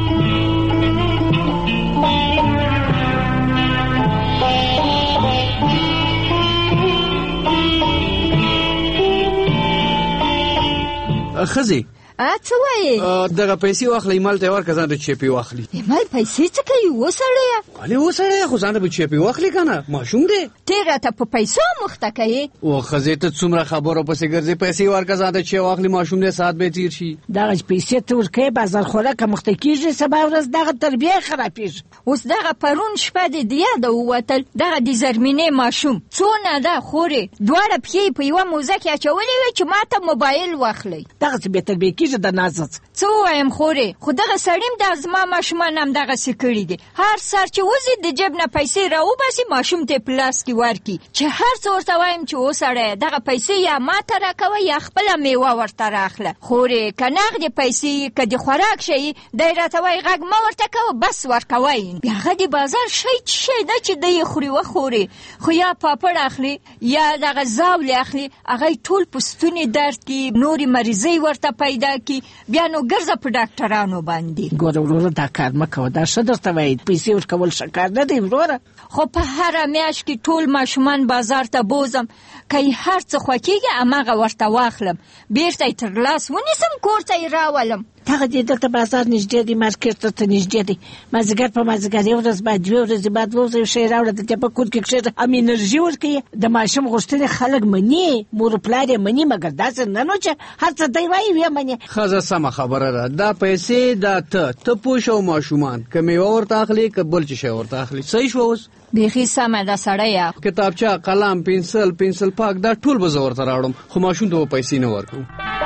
S14: خزي
S16: څه وایې
S14: دغه پیسې واخلې مال ته ورکه ځان ته چیپی واخلي
S16: مال پیسې څه کوي وسړیه
S14: ولې وسړیه خو ځان ته چیپی واخلي کنه ماشوم دی
S16: تیرا ته په پیسو مخته کوي
S14: او خزي ته څومره خبرو پسې ګرځي پیسې ورکه ځان ته چی واخلي ماشوم دی سات به تیر شي
S16: دغه پیسې ته ورکه بازار خوراک مخته کیږي سبا ورځ دغه تربیه خرابېږي اوس دغه پرون شپه دی یاد ووتل دغه د زرمینې ماشوم څونه ده خوري دواړه پښې په یو موزه کې اچولې وي چې ماته موبایل واخلي دغه به تربیه کیږي د نازت څه وایم خوري خو دغه سړیم د ازما ماشومان هم دغه سکړي دي هر سر چې وزي د جیب نه پیسې راوباسي ماشوم ته پلاس کې ورکی چې هر څو ورته وایم چې وسړی دغه پیسې یا ماته راکوي یا خپل میوه ورته راخله خوري کناغ دي پیسې کدي خوراک شي دای راته وای غږ ما ورته کوي بس ورکوي بیا غدي بازار شي دا چې دی خوري و خوري خو یا پاپړ اخلي یا دغه زاول اخلي هغه ټول پستونی درد کی نوري مریضي ورته پیدا کی بیا نو ګرځه په ډاکټرانو باندې ګوره وروره دا کار مه کوه دا ښه درته وایي پیسې ورکول ښه کار نه دی وروره خو په هره میاشت کې ټول ماشومان بازار ته بوزم که یې هر څه خوښېږي هماغه ورته واخلم بیرته یې تر لاس ونیسم کور ته یې راولم هغه دې دلته بازار نږدې دی مارکېټ ته نږدې دی مازدیګر په مازدیګر یو ورځ بعد دوې ورځې بعد یو شی راوړه دلته په کور کې کښېږده هم انرژي ورکوي د ماشوم غوښتنې خلک مني مور و پلار یې مني مګر داسې نه نو چې هر څه دی وایي ویې مني
S14: ښځه سمه خبره ده دا پیسې دا ته پوه شو ماشومان که میوه ورته اخلي که بل چې شی ورته اخلي صحیح شوه اوس
S16: بیخي سمه ده سړیه
S14: کتابچه قلم پنسل پاک دا ټول به زه ورته راوړم خو ماشوم ته به پیسې نه ورکوم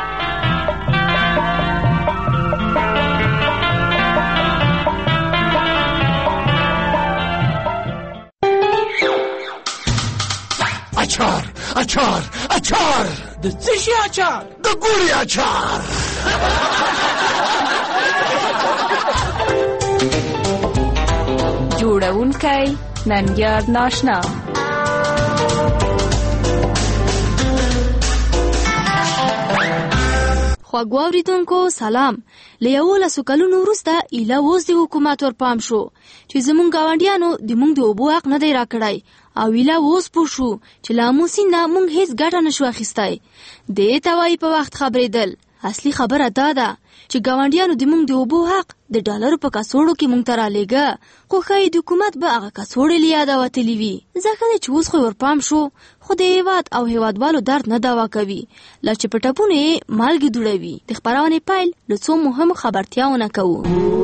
S19: اچار
S16: د څه شي اچار
S19: د ګوري اچار
S23: جوړونکی ننګیار ناشنا
S20: خواږه اوریدونکو سلام له 11 کلونو وروسته ایله اوس د حکومت ورپام شو چې زمونږ ګاونډیانو د مونږ د اوبو حق نه دی راکړی او ایله اوس پوه شو چې له امو سیند نه مونږ هیڅ ګټه نشو اخیستی دې ته وایي په وخت خبرېدل اصلي خبره دا ده چې ګاونډیانو د مونږ د اوبو حق د ډالرو په کڅوړو کې مونږ ته رالیږه خو ښایي د حکومت به هغه کڅوړې له یاده وتلي وي ځکه دی چې اوس خو ورپام شو خو د هیواد او هیوادوالو درد نه دوا کوي لا چې په ټپونو یې مالګې دوړوي د خپرونې پیل له څو مهمو خبرتیاونه کوو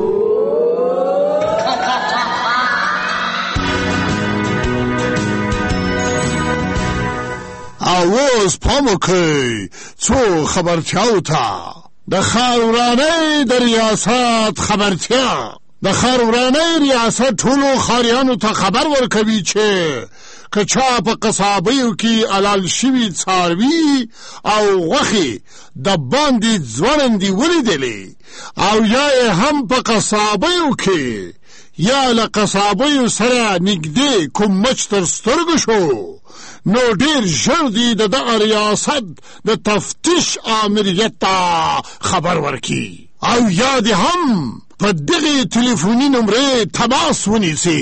S19: اوس پام وکړئ څو خبرتیاو ته د ښار ورانۍ د ریاست خبرتیا د ښار ورانۍ ریاست ټولو ښاریانو ته خبر ورکوي چې که چا په قصابیو کې حلال شوي څاروي او غوښې د باندې ځوړندې ولیدلې او یا یې هم په قصابیو کې یا له قصابیو سره نږدې کوم مچ تر سترګو شو نو ډیر ژر دی د دغه ریاست د تفتیش آمریت ته خبر ورکي او یا دی هم په دغه تلیفوني نمرې تماس ونیسي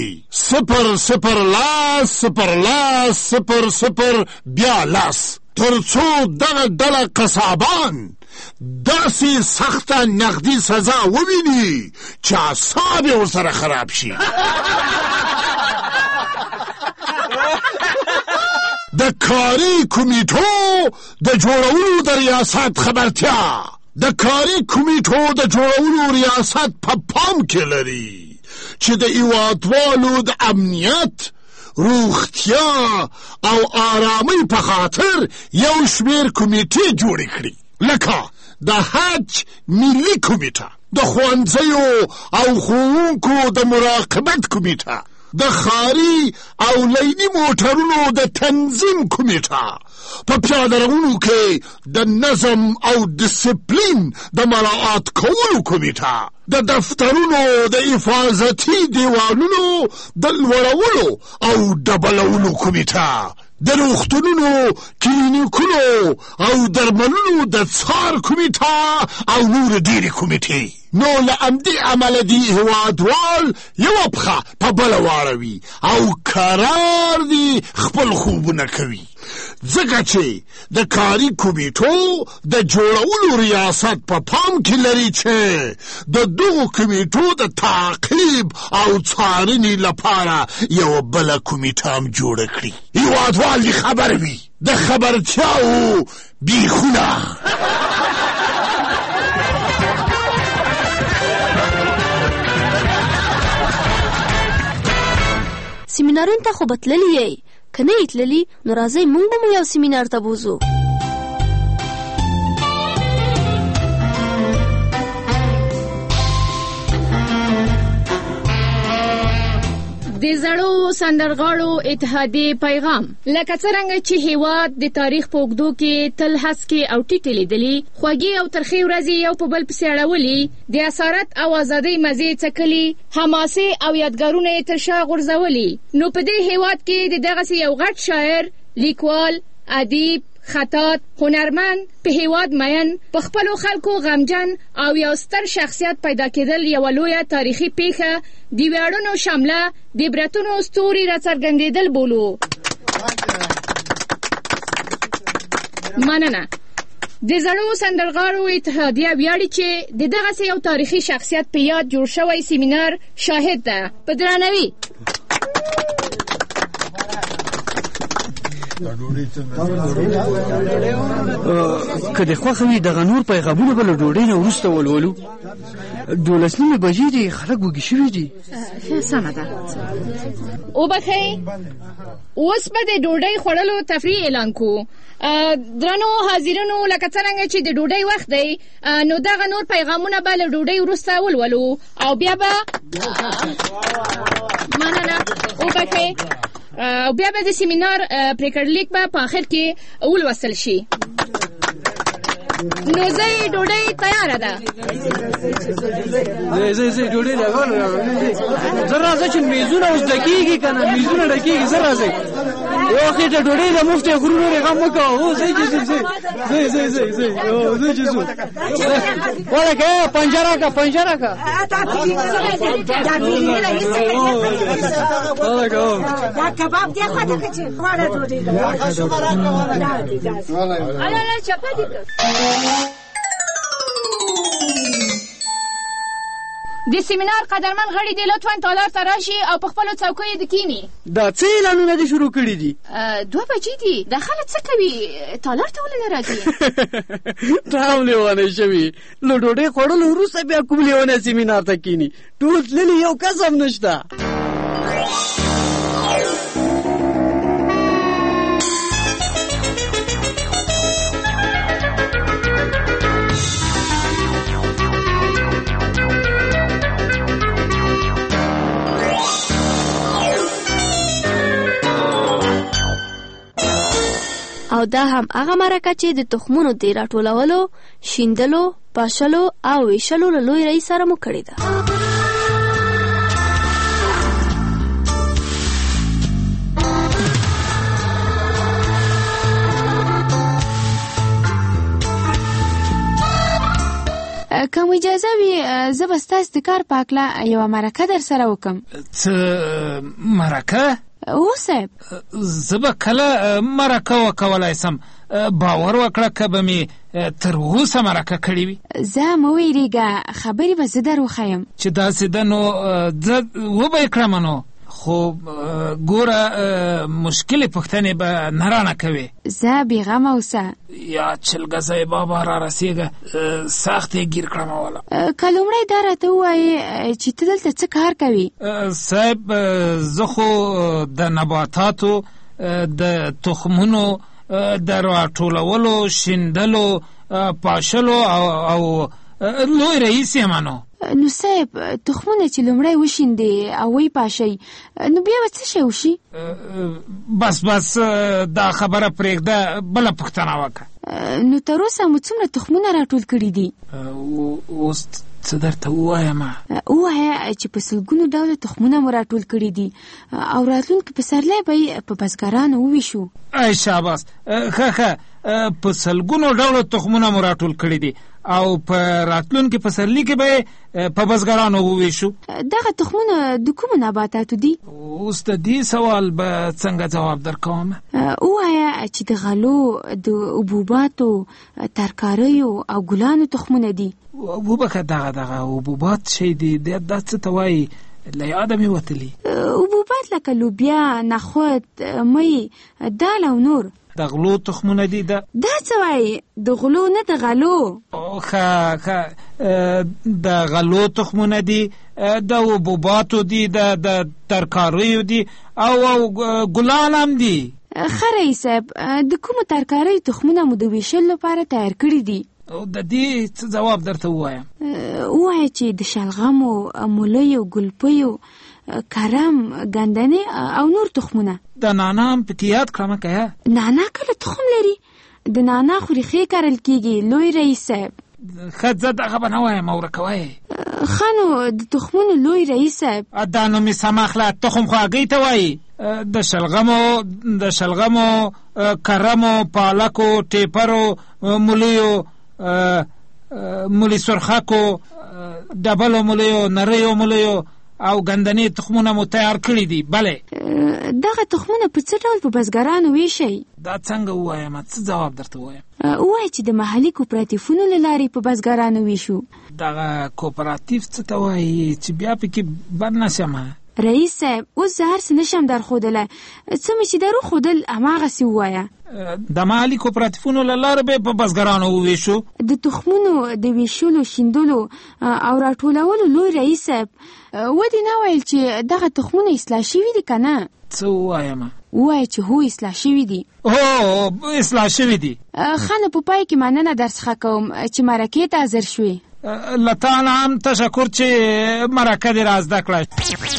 S19: 00 بیا لاس تر څو دغه ډله قصابان داسې سخته نقدي سزا وویني چې اعصاب یې ورسره خراب شي د کاري کمیټو د جوړولو د ریاست خبرتیا د کاري کمیټو د جوړولو ریاست په پام کې لري چې د هیوادوالو د امنیت روغتیا او آرامۍ په خاطر یو شمېر کمیټې جوړې کړي لکه د حج ملي کمیټه د ښوونځیو او ښوونکو د مراقبت کمیټه د ښاري او لیني موټرونو د تنظیم کمیټه په پیاده روانو کې د نظم او ډسپلین د مراعات کولو کمیټه د دفترونو د حفاظتي دیوالونو د لوړولو او ډبلولو کمیټه، د روغتونونو، کلینیکونو او درملونو د څار کمیټه او نور ډېرې کمیټې. نو له همدې امله دي هېوادوال یوه پښه په بله واړوي او قرار دي خپل خوبونه کوي، ځکه چې د کاري کمیټو د جوړولو ریاست په پام کې لري چې د دغو کمیټو د تعقیب او څارنې لپاره یوه بله کمیټه هم جوړه کړي. هېوادوال دې خبر وي د خبرتیاو بیخونه.
S20: سیمینارونو ته خو به تللي یې، که نه یې تللي نو راځئ موږ به مو یو سیمینار ته بوځو.
S5: د زړو سندرغاړو اتحادیې پیغام. لکه څرنګه چې هیواد د تاریخ په اوږدو کې تل هسکې او ټیټې لیدلي، خوږې او ترخې ورځې یو په بل پسې اړولي، د اسارت او ازادۍ مزې څکلي، حماسې او یادګارونه یې تر شا غورځولي، نو په دې هیواد کې د دغسې یو غټ شاعر، لیکوال، ادیب، خطاط، هنرمند، په هیواد مین، په خپلو خلکو غمجن او یو ستر شخصیت پیدا کېدل یوه لویه تاریخي پیښه، د ویاړونو شمله، د عبرتونو ستوري راڅرګندېدل بولو. مننه. د زړو سندرغاړو اتحادیه ویاړي چې د دغسې یو تاریخي شخصیت په یاد جوړ شوی سیمینار شاهد ده. په درناوي.
S14: که د خوښه وي دغه نور پیغامونه به له ډوډۍ نه وروسته ولولو. 12 بجې دي، خلک وږي شوي دي.
S5: سمه ده. وبخئ، اوس به د ډوډۍ خوړلو تفریح اعلان کوو. درنو حاضرینو، لکه څرنګه چې د ډوډۍ وخت دی، نو دغه نور پیغامونه به له ډوډۍ وروسته ولولو او بیا به مننه. وبخئ، او بیا به د سیمینار پریکړه لیک به په آخر کې ولوستل شي. نو ځئ، ډوډۍ تیاره ده.
S14: ځئ ډوډۍ زر راځه چې میزونه اوس ډکېږي که نه، میزونه ډکېږي، زر راځئ. یو خېټه ډوډۍ د مفت خورو، نورې غم مه کوه. هو ځئ چې ځئ ځئ چې ځو. وړه که پنجه راکړه، پنجه راکړه.
S15: دا کباب دی خواته که چې خوړه ډوډۍ ده.
S5: الاله چپه دي که د سیمینار قدرمن غړي دې لطفا تالار ته راشي او په خپلو څوکیو دې کیني.
S14: دا څه اعلانونه دې شروع کړي دي؟
S5: 2 بجې دي. دا خلک څه کوي؟ تالار ته ولې نه راځي؟
S14: ته هم لیونی شوي. له ډوډۍ خوړلو وروسته بیا کوم لیونی سیمینار ته کیني؟ ټول تللي، یو کس هم نشته.
S20: او دا هم هغه مرکه چې د تخمونو د راټولولو، شیندلو، پاشلو او ویشلو له لوی رئیس سره مو کړې ده. که مو اجازه وي، زه به ستاسو د کار په هکله یوه مرکه در سره وکړم.
S17: څه مرکه؟
S20: هو صاحب،
S17: زه به کله مرکه وکولای سم؟ باور وکړه که به مې تر اوسه مرکه کړې وي.
S20: زه مه ویرېږه، خبرې به زه در وښیم.
S17: چې داسې ده نو زه وبه یې کړم. نو خو ګوره، مشکلې پوښتنې به نه رانه کوې.
S20: زه بېغمه اوسه.
S17: یا چلګزی بابا را رسېږه، سخت یې ګیر کړم والا.
S20: که لومړی دا راته ووایې چې ته دلته څه کار کوې؟
S17: صاحب، زه خو د نباتاتو د تخمونو د راټولولو، شیندلو، پاشلو او لوی رئیس یم.
S20: نو صاحب، تخمونه چې لومړی وشیندې او وی پاشئ، نو بیا به څه شی وشي؟
S17: بس دا خبره پرېږده، بله پوښتنه وکړه.
S20: نو تر اوسه مو څومره تخمونه راټول کړي دي؟
S17: اوس څه درته ووایم؟
S20: ووایه چې په سلګونو ډوله تخمونه مو راټول کړي دي او راتلونکي پسرلی به یې په بزګرانو وویشو.
S17: ای شاباس، ښه په سلګونو ډوله تخمونه مو راټول کړي دي او په راتلونکي پسرلي کې به په بزګرانو وویشو.
S20: دغه تخمونه د کومو نباتاتو دي؟
S17: اوس د دې سوال به څنګه ځواب درکوم؟
S20: ووایه چې د غلو، د حبوباتو، ترکاریو او ګلانو تخمونه دي.
S17: وبکه دغه حبوبات شی دي، دا څه ته وایي؟ له یاده مې وتلي.
S20: حبوبات لکه لوبیا، نخود، می، دال او نور.
S17: د غلو تخمونه دي. دا
S20: څه وایي؟ د غلو نه د غلو.
S17: ښه د غلو تخمونه دي، د حبوباتو دي، د ترکاریو دي او ګلان هم دي.
S20: ښه رئیس صاحب، د کومو ترکاریو تخمونه مو د ویشلو لپاره تیار کړي دي؟
S17: د دې څه جواب درته ووایم؟
S20: ووایه چې د شلغمو، مولیو، ګلپیو، کرم، ګندنې او نور تخمونه.
S17: د نانا هم پکې یاد کړم که
S20: نانا کله تخم لري؟ د نانا خو ریښې کرل کېږي لوی رئیس صاحب.
S17: ښه زه دغه به نه وایم او ورکوی.
S20: ښه نو د تخمونو لوی رئیس صاحب.
S17: دا نو مې سم اخله، تخم خواږی ته وایي. د شلغمو، کرمو، پالکو، ټیپرو، مولیو، مولی سرخکو، ډبلو مولیو، نریو مولیو او ګندنې تخمونه مو تیار کړي دي. بله،
S20: دغه تخمونه په څه ډول په بزګرانو ویشئ؟
S17: دا څنګه ووایم؟ څه جواب درته ووایم؟
S20: ووایه چې د محلي کوپراتیفونو له لارې په بزګرانو ویشو.
S17: دغه کوپراتیف څه ته وایي چې بیا پکې بند نشم؟
S20: رئیس صاحب، اوس زه هر څه نشم درښودلی، څه مې چې درښودل هماغسې ووایه.
S17: د محلي کوپراتیفونو له لارې به په بزګرانو وویشو.
S20: د تخمونو د ویشلو، شیندلو او راټولولو لوی رئیس صاحب، ودې نه ویل چې دغه تخمونه اصلاح شوي دي که نه؟
S17: څه ووایم؟
S20: ووایه چې هو اصلاح شوي دي.
S17: هو اصلاح شوي دي.
S20: ښه نو په پای کې مننه درڅخه کوم چې مرکې ته حاضر شوې.
S17: له تا نه هم تشکر چې مرکه دې را زده کړه.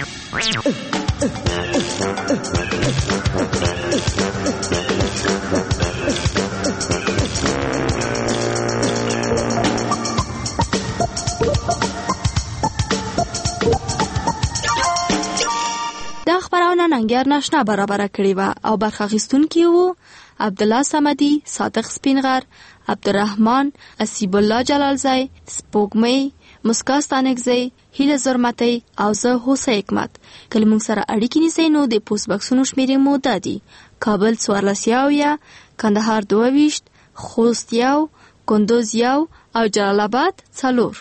S20: دا خبرونه ننګیار ناشنا برابره کړې وه او برخه اخیستونکي وو عبدالله صمدي، صادق سپینغر، عبدالرحمن، اسیب الله جلالزی، سپوږمۍ، مسکا ستانکزی، هیله زرمتی او زه هوسه حکمت. کله موږ سره اړیکې نیسئ نو د پوسټ بکسونو شمیرې مو دا دي: کابل 14 کندهار 22 خوست 1 کندوز 1 او جلال آباد 4.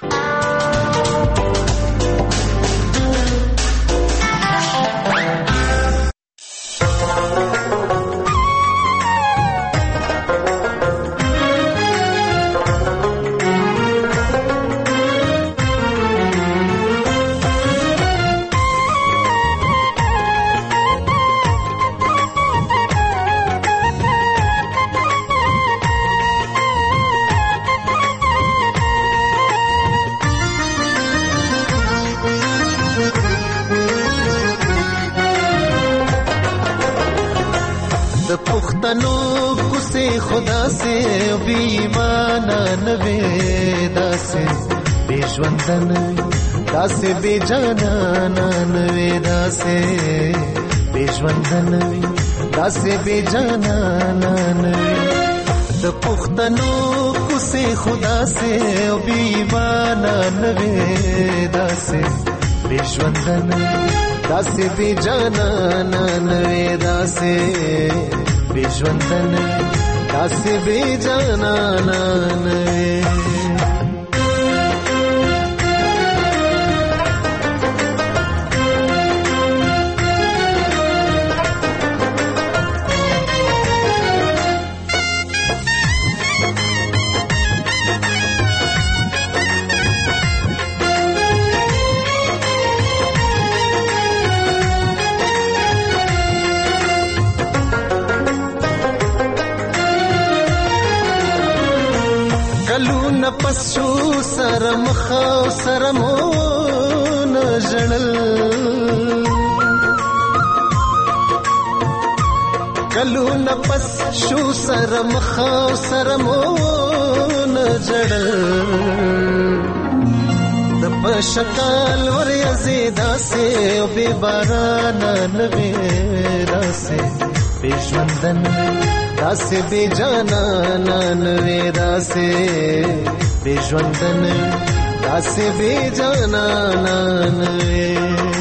S1: خدا سے بی ایمانا نوے دا سے بے ژوندن دا سے بے جانا نوے دا سے بے ژوندن دا سے بے جانا نوے د پختنو کو سے خدا سے بی ایمانا نوے دا سے بے ژوندن دا سے بے جانا نوے دا سے بے ژوندن داسې بې جانانه نه پس شو سره مخاو سره مون جړل کلو نفس شو سره مخاو سره مون جړل د شکال ور یزیدا سے او بے بارانا نویدا سے بے ژوندن داسې بے جانا نویدا سے بے ژوندن داسې بے جانا نویدا